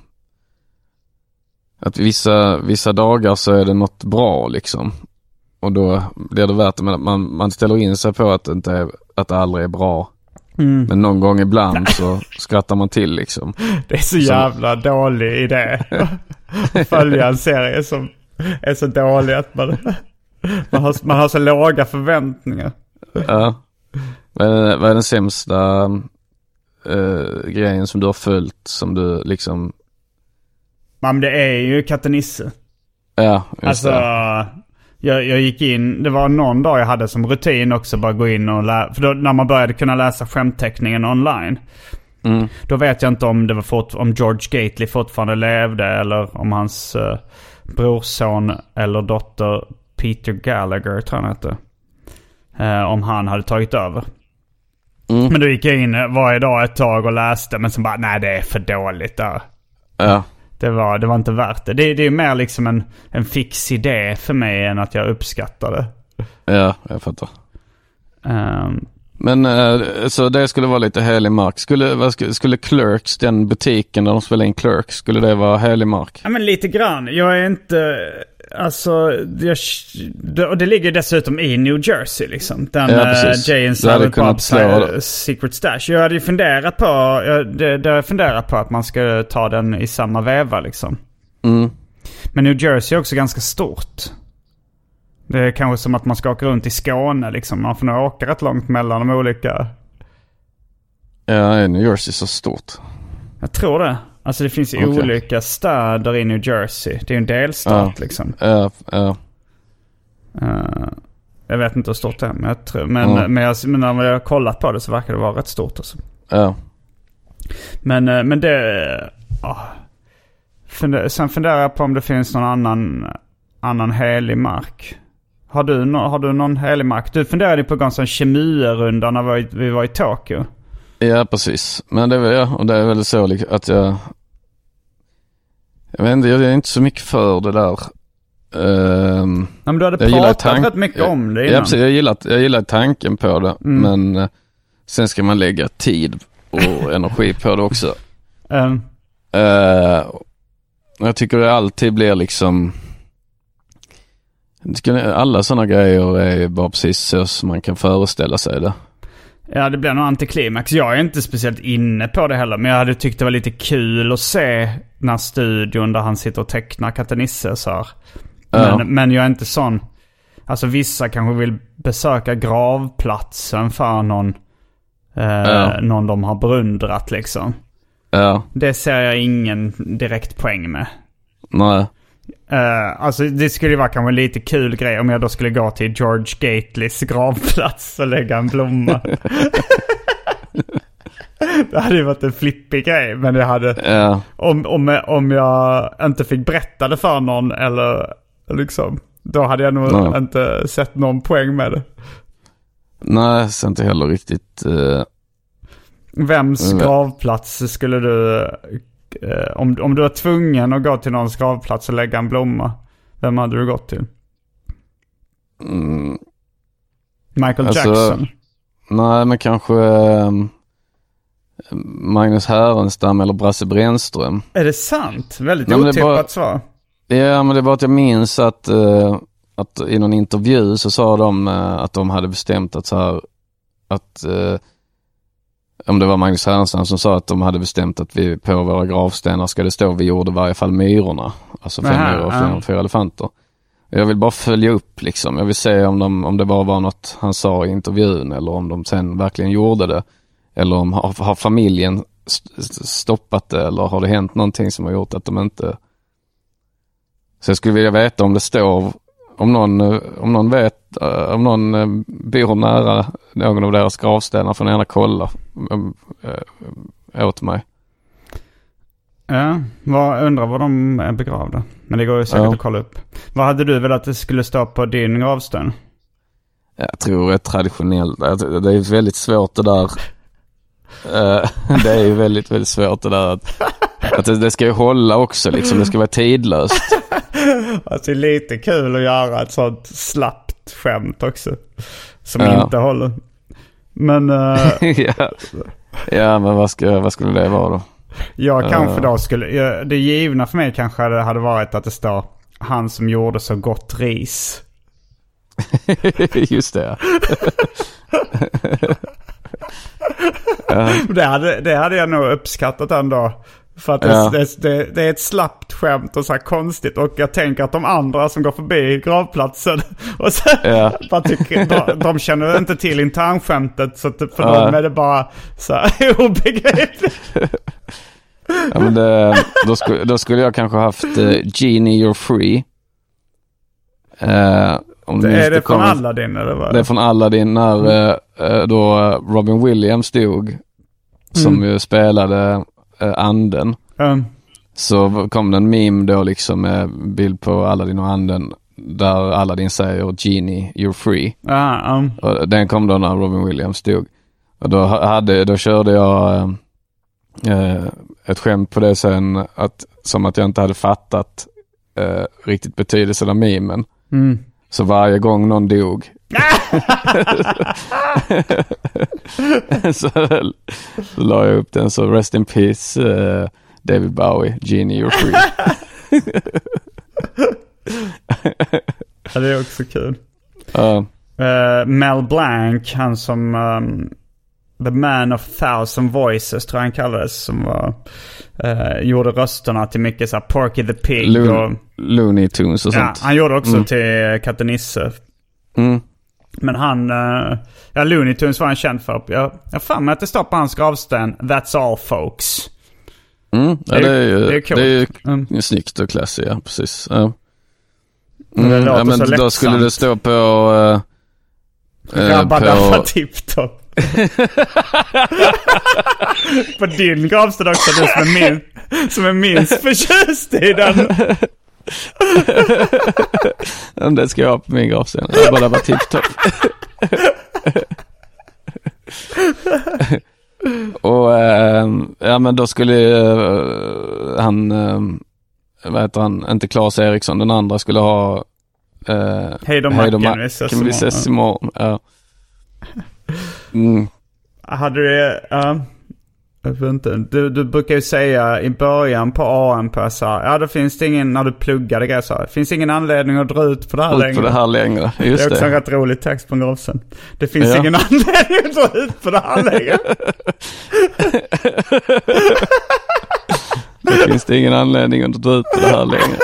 att vissa, vissa dagar så är det något bra liksom. Och då blir det värt det, men man, man ställer in sig på att det, inte är, att det aldrig är bra. Mm. Men någon gång ibland så skrattar man till liksom. Det är så jävla så... dålig idé att följa en serie som är så dålig att man, man, har, man har så låga förväntningar. Ja. Vad är, vad är den sämsta uh, grejen som du har följt, som du liksom... Men det är ju Katten Nisse. Ja, just alltså... det. Jag, jag gick in, det var någon dag jag hade som rutin också, bara gå in och läsa, för då, när man började kunna läsa skämtteckningen online. Mm. Då vet jag inte om det var fort, om George Gately fortfarande levde eller om hans uh, brorson eller dotter Peter Gallagher, tror jag han hette, uh, om han hade tagit över. Mm. Men då gick jag in varje dag ett tag och läste, men sen bara, nej det är för dåligt där. Ja. Det var, det var inte värt det. Det, det är mer liksom en, en fix idé för mig än att jag uppskattar det. Ja, jag fattar. Um, Men uh, så det skulle vara lite helig mark. Skulle, vad skulle, skulle Clerks, den butiken där de spelar in Clerks, skulle det vara helig mark? Ja, men lite grann. Jag är inte... Alltså, jag, det, och det ligger dessutom i New Jersey liksom. Den ja, uh, Jay and Silent Bob's uh, Secret Stash. Jag hade ju funderat på, jag, det, det jag funderat på att man ska ta den i samma väva liksom. Mm. Men New Jersey är också ganska stort. Det är kanske som att man ska åka runt i Skåne liksom. Man får nog åka rätt långt mellan de olika. Ja, New Jersey är så stort. Jag tror det. Alltså det finns ju okay. olika städer i New Jersey. Det är ju en delstat ja. liksom. Ja, ja. Uh, jag vet inte hur stort det är. Men, jag tror, men, mm. men, jag, men när jag har kollat på det så verkar det vara rätt stort alltså. Ja. Men, men det... Oh, funder, sen funderar jag på om det finns någon annan, annan helig mark. Har du, no, har du någon helig mark? Du funderade på en sån kemi-runda när vi var, i, vi var i Tokyo. Ja, precis. Men det är väl, ja, och det är väl så att jag... Jag vet inte, jag är inte så mycket för det där. Um, ja, men du hade pratat tank- rätt mycket om det innan. Ja, precis. Jag gillar, jag gillar tanken på det. Mm. Men uh, sen ska man lägga tid och energi på det också. Um. Uh, jag tycker det alltid blir liksom... Alla sådana grejer är bara precis så som man kan föreställa sig det. Ja, det blir nog antiklimax. Jag är inte speciellt inne på det heller. Men jag hade tyckt det var lite kul att se den här studion där han sitter och tecknar Katte Nisse så här. Men, ja. men jag är inte sån... Alltså vissa kanske vill besöka gravplatsen för någon, eh, ja. någon de har beundrat liksom. Ja. Det ser jag ingen direkt poäng med. Nej. Uh, alltså det skulle ju vara kanske en lite kul grej om jag då skulle gå till George Gateleys gravplats och lägga en blomma. Det hade ju varit en flippig grej, men det hade ja. om, om, om jag inte fick berätta det för någon eller liksom, då hade jag nog Nej. inte sett någon poäng med det. Nej, så inte heller riktigt uh... Vems gravplats skulle du Om, om du var tvungen att gå till någons gravplats och lägga en blomma, vem hade du gått till? Mm. Michael alltså, Jackson? Nej, men kanske um, Magnus Härenstam eller Brasse Brännström. Är det sant? Väldigt ja, otippat bara, svar. Ja, men det är bara att jag minns att, uh, att i någon intervju så sa de uh, att de hade bestämt att så här, att uh, om det var Magnus Härenstam som sa att de hade bestämt att vi på våra gravstenar ska det stå vi gjorde i varje fall myrorna. Alltså fem Aha, myror och fyra, ja. fyra elefanter. Jag vill bara följa upp liksom. Jag vill se om, de, om det bara var något han sa i intervjun eller om de sen verkligen gjorde det. Eller om har, har familjen stoppat det eller har det hänt någonting som har gjort att de inte... Så jag skulle vilja veta om det står... Om någon, om någon vet, om någon bor nära någon av deras gravstenar får ni gärna kolla åt mig. Ja, vad, undrar var de är begravda. Men det går ju säkert ja. att kolla upp. Vad hade du velat att det skulle stå på din gravsten? Jag tror det är traditionellt. Det är väldigt svårt det där. Det är ju väldigt, väldigt svårt det där att, att det, det ska ju hålla också liksom. Det ska vara tidlöst. Alltså det är lite kul att göra ett sånt slappt skämt också. Som ja. inte håller. Men... Uh, ja. ja, men vad, ska, vad skulle det vara då? Jag kanske uh. då skulle... Jag, det givna för mig kanske hade, hade varit att det står han som gjorde så gott ris. Just det. ja. det, hade, det hade jag nog uppskattat ändå. För att det, ja. det, det, det är ett slappt skämt och så här konstigt. Och jag tänker att de andra som går förbi gravplatsen och så, ja. bara tycker, de, de känner inte till internskämtet. Så att för ja. dem är det bara så här obegripligt. Ja, men det, då, skulle, då skulle jag kanske haft uh, Genie You're Free. Uh, om det, är det kom, från Aladdin eller vad? Det är från Aladdin när mm. uh, då Robin Williams dog. Som mm. ju spelade anden. Mm. Så kom det en meme då liksom med bild på Aladdin och anden där Aladdin säger Genie, you're free. Ah, um. Och den kom då när Robin Williams dog. Och då, hade, då körde jag eh, ett skämt på det sen att, som att jag inte hade fattat eh, riktigt betydelsen av memen. Mm. Så varje gång någon dog så, så la jag upp den så rest in peace uh, David Bowie, Genie you're free. Ja, det är också kul. Uh. Uh, Mel Blanc, han som um, The Man of Thousand Voices tror jag han kallades, som var, uh, gjorde rösterna till mycket så här Porky the Pig Lo- och Looney Tunes och ja, sånt. han gjorde också mm. till Katte Nisse. Mm. Men han, uh, ja, Looney Tunes var han känd för. Jag har fan med att det står på hans gravsten That's all folks. Mm. Ja, det är ju, det är, det är ju mm. snyggt och klassigt, ja, precis. Ja. Mm, mm. Ja, men då skulle det stå på uh, Rabba Dabba Tipp-Topp. På din gravsten också, du som är, min, som är minst förtjust i den. Det ska jag ha på min gravsten. Rabba Dabba Tipp-Topp. Och äh, ja, men då skulle äh, han äh, vad heter han, inte Claes Eriksson, den andra skulle ha äh, Hej då Macken, Ma- kan vi ses imorgon. Ja. Mm. Hade du uh, jag vet inte, du, du brukar ju säga i början på A M P så här, ja, då finns det ingen, när du pluggade grejer så här, finns ingen anledning att dra ut på det här ut längre. på det här längre. Just det är också det. en rätt rolig text på gravsen. Det finns ja. ingen anledning att dra ut på det här längre. Det finns det ingen anledning att dra ut på det här längre.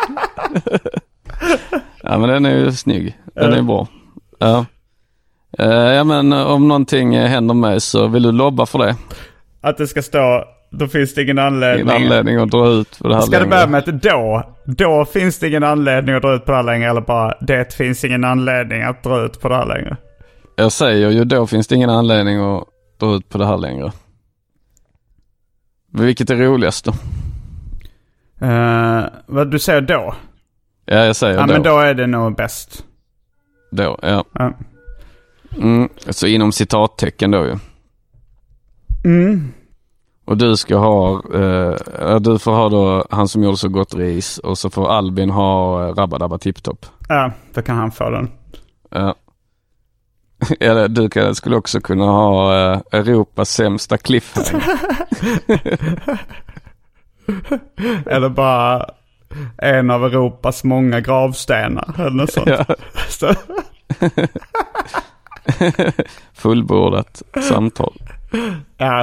Ja, men den är ju snygg. Den är bra. Ja. Uh, ja, men om någonting händer mig så vill du lobba för det. Att det ska stå, då finns det ingen anledning. Ingen anledning att dra ut på det här ska längre. det börja med att då, då finns det ingen anledning att dra ut på det här längre, eller bara det finns ingen anledning att dra ut på det här längre? Jag säger ju då finns det ingen anledning att dra ut på det här längre. Vilket är roligast då? Uh, vad du säger då? Ja, jag säger ja, då. men då är det nog bäst. Då, ja. Uh. Mm, alltså inom citattecken då ju. Mm. Och du ska ha, eh, du får ha då Han som gjorde så gott ris, och så får Albin ha eh, Rabba Dabba Tipp-Topp. Ja, då kan han få den. Ja. Eller du kan, skulle också kunna ha eh, Europas sämsta cliffhanger. Eller bara en av Europas många gravstenar eller något sånt. Ja. Så. Fullbordat samtal. Ja.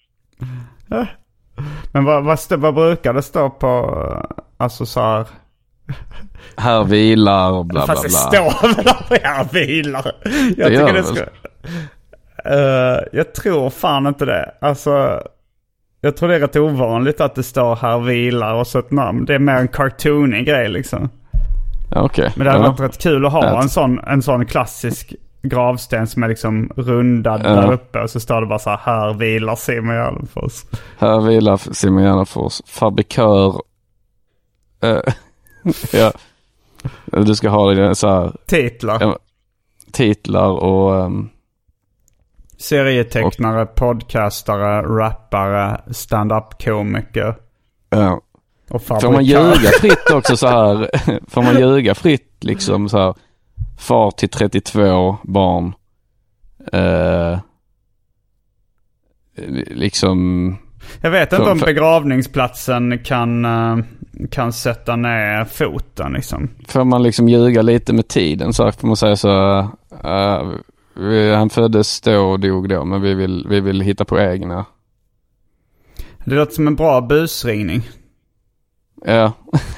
Men vad, vad, vad brukar det stå på, alltså så här... Här vilar och bla bla bla. Fast det står väl att här vilar. Jag det tycker det ska... Uh, jag tror fan inte det. Alltså, jag tror det är rätt ovanligt att det står här vilar och så ett namn. Det är mer en cartoonig grej liksom. Ja, okej. Okay. Men det hade ja. varit rätt kul att ha ja. en sån, en sån klassisk gravsten som är liksom rundad ja. där uppe, och så står det bara så här, här vilar Simon Gärdenfors. Här vilar Simon Gärdenfors, fabrikör. Uh, ja. Du ska ha det så här, titlar. Ja, titlar och um, serietecknare, och, podcastare, rappare, stand-up-komiker. Ja. Och får man ljuga fritt också så här? Får man ljuga fritt liksom så här? Far till trettiotvå barn. Eh, liksom... Jag vet inte för, om begravningsplatsen kan, kan sätta ner foten liksom. Får man liksom ljuga lite med tiden så får man säga så uh, vi, han föddes då och dog då, men vi vill, vi vill hitta på egna. Det låter som en bra busringning. Ja.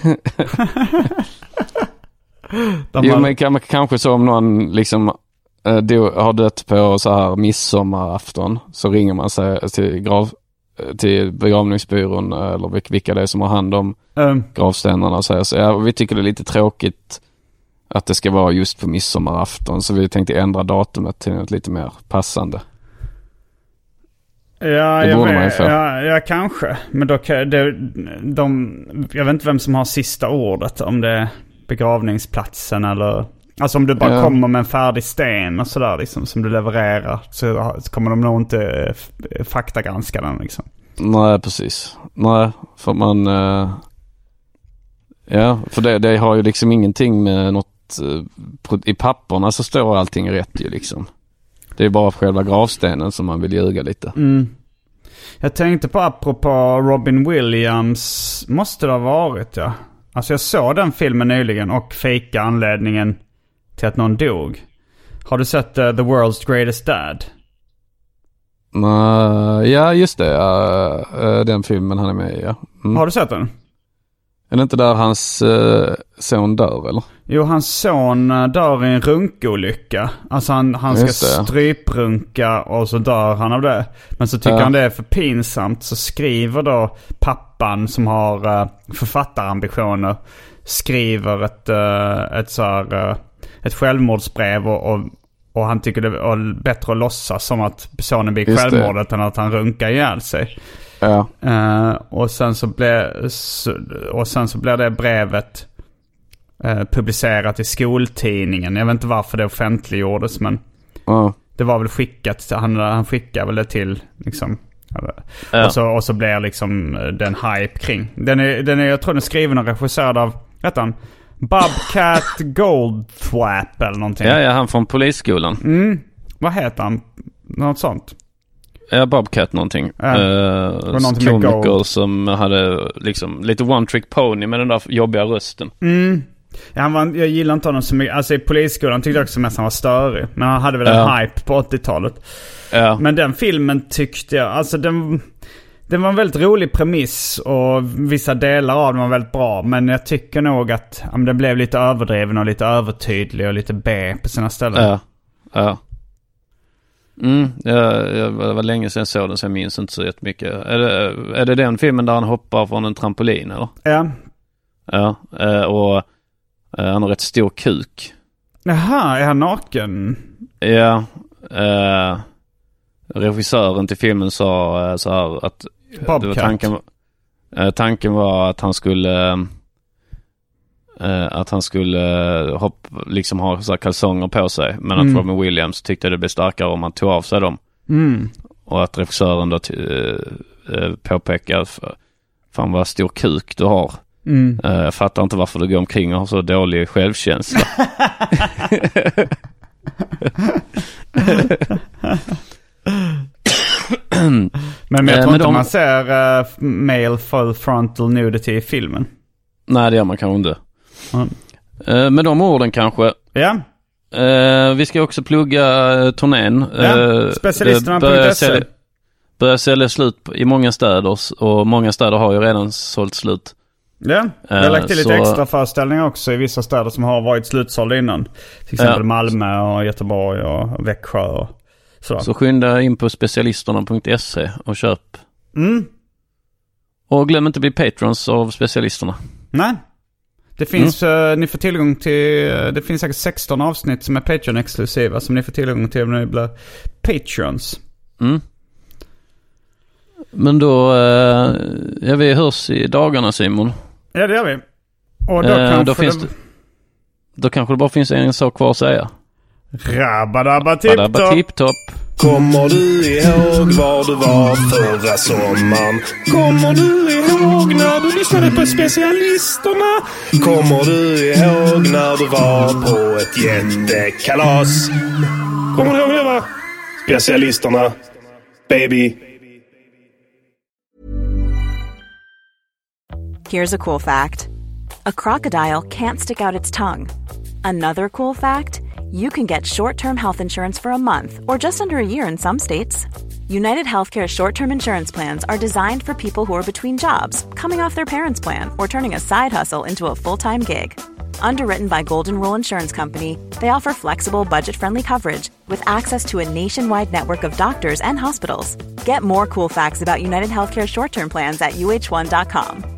Jo, man... men kan, kanske så om någon liksom uh, do, har dött på så här midsommarafton, så ringer man sig till grav till begravningsbyrån eller vilka det är som har hand om mm. gravstenarna och säger så, ja, vi tycker det är lite tråkigt att det ska vara just på midsommarafton, så vi tänkte ändra datumet till något lite mer passande. Ja, det jag borde vet, man ju få. Ja, ja, kanske. Men då kan det, de, jag vet inte vem som har sista ordet, om det är begravningsplatsen eller... Alltså om du bara ja. kommer med en färdig sten och sådär liksom, som du levererar, så, så kommer de nog inte faktagranska den liksom. Nej, precis. Nej, för man... Uh, ja, för det, det har ju liksom ingenting med något att uh, i papperna så står allting rätt ju liksom. Det är bara själva gravstenen som man vill ljuga lite. Mm. Jag tänkte på apropå Robin Williams, måste det ha varit, ja. Alltså jag såg den filmen nyligen och fejka anledningen till att någon dog. Har du sett uh, The World's Greatest Dad? Uh, ja, just det. Uh, uh, den filmen han är med i, ja. Mm. Har du sett den? Är det inte där hans uh, son dör, eller? Jo, hans son uh, dör i en runkolycka. Alltså han, han ska stryprunka och så dör han av det. Men så tycker ja. han det är för pinsamt. Så skriver då pappan som har uh, författarambitioner, skriver ett, uh, ett, så här, uh, ett självmordsbrev och, och, och han tycker det är bättre att låtsas som att sonen blir självmordet än att han runkar ihjäl sig. Ja. Uh, och sen så blev och sen så blev det brevet uh, publicerat i skoltidningen. Jag vet inte varför det offentliggjordes, men uh. det var väl skickat, han, han skickade väl det till liksom, uh. och, så, och så blev liksom den hype kring. Den är, den är, jag tror den är skriven och regisserad av, vet han, Bobcat Goldthwap eller någonting. Ja, ja, han från polisskolan. Mm. Vad heter han? Något sånt. Ja, Bobcat någonting. Ja. Uh, komiker som hade liksom lite one trick pony med den där jobbiga rösten. Mm. Ja, han var, jag gillar inte honom så mycket. Alltså i polisskolan tyckte jag också mest han var störig. Men han hade väl en ja. hype på åttiotalet. Ja. Men den filmen tyckte jag, alltså den, den var en väldigt rolig premiss och vissa delar av den var väldigt bra. Men jag tycker nog att ja, den blev lite överdriven och lite övertydlig och lite B på sina ställen. Ja, ja. Mm, jag, jag, det var länge sedan jag såg den så jag minns inte så jättemycket. Är det, är det den filmen där han hoppar från en trampolin eller? Ja. Ja, och han har rätt stor kuk. Jaha, är han naken? Ja, eh, regissören till filmen sa så här att det var tanken, eh, tanken var att han skulle eh, att han skulle eh, hopp, liksom ha så här kalsonger på sig, men mm. att Robin Williams tyckte det blev starkare om man tog av sig dem. Mm. Och att regissören då t- eh, påpekar fan vad stor kuk du har. Mm. Uh, jag fattar inte varför du går omkring och har så dålig självkänsla. Men jag tror uh, inte de... man ser uh, male full frontal nudity i filmen. Nej, det gör man kanske inte. Mm. Uh, med de orden kanske. Ja. Uh, vi ska också plugga uh, turnén. Ja. Uh, Specialisterna punkt se. Börjar sälja slut i många städer och många städer har ju redan sålt slut. Ja, jag har lagt till lite så... extra föreställningar också i vissa städer som har varit slutsålda innan. Till exempel ja. Malmö och Göteborg och Växjö och sådär. Så skynda in på specialisterna punkt se och köp. Mm. Och glöm inte att bli patrons av specialisterna. Nej. Det finns, mm. uh, ni får tillgång till, uh, det finns säkert sexton avsnitt som är Patreon-exklusiva som ni får tillgång till när ni blir patrons. Mm. Men då, uh, ja, vi hörs i dagarna, Simon. Ja, det gör vi. Och då, uh, kanske då, finns det... Det, då kanske det bara finns en sak kvar att säga. Rabadabba tipptopp. Tipptopp. Kommer du ihåg var du var förra sommaren? Kommer du ihåg när du lyssnade på specialisterna? Kommer du ihåg när du var på ett jättekalas? Kommer du ihåg det, va? Specialisterna, baby. Here's a cool fact. A crocodile can't stick out its tongue. Another cool fact, you can get short-term health insurance for a month or just under a year in some states. United Healthcare short-term insurance plans are designed for people who are between jobs, coming off their parents' plan, or turning a side hustle into a full-time gig. Underwritten by Golden Rule Insurance Company, they offer flexible, budget-friendly coverage with access to a nationwide network of doctors and hospitals. Get more cool facts about United Healthcare short-term plans at U H one dot com.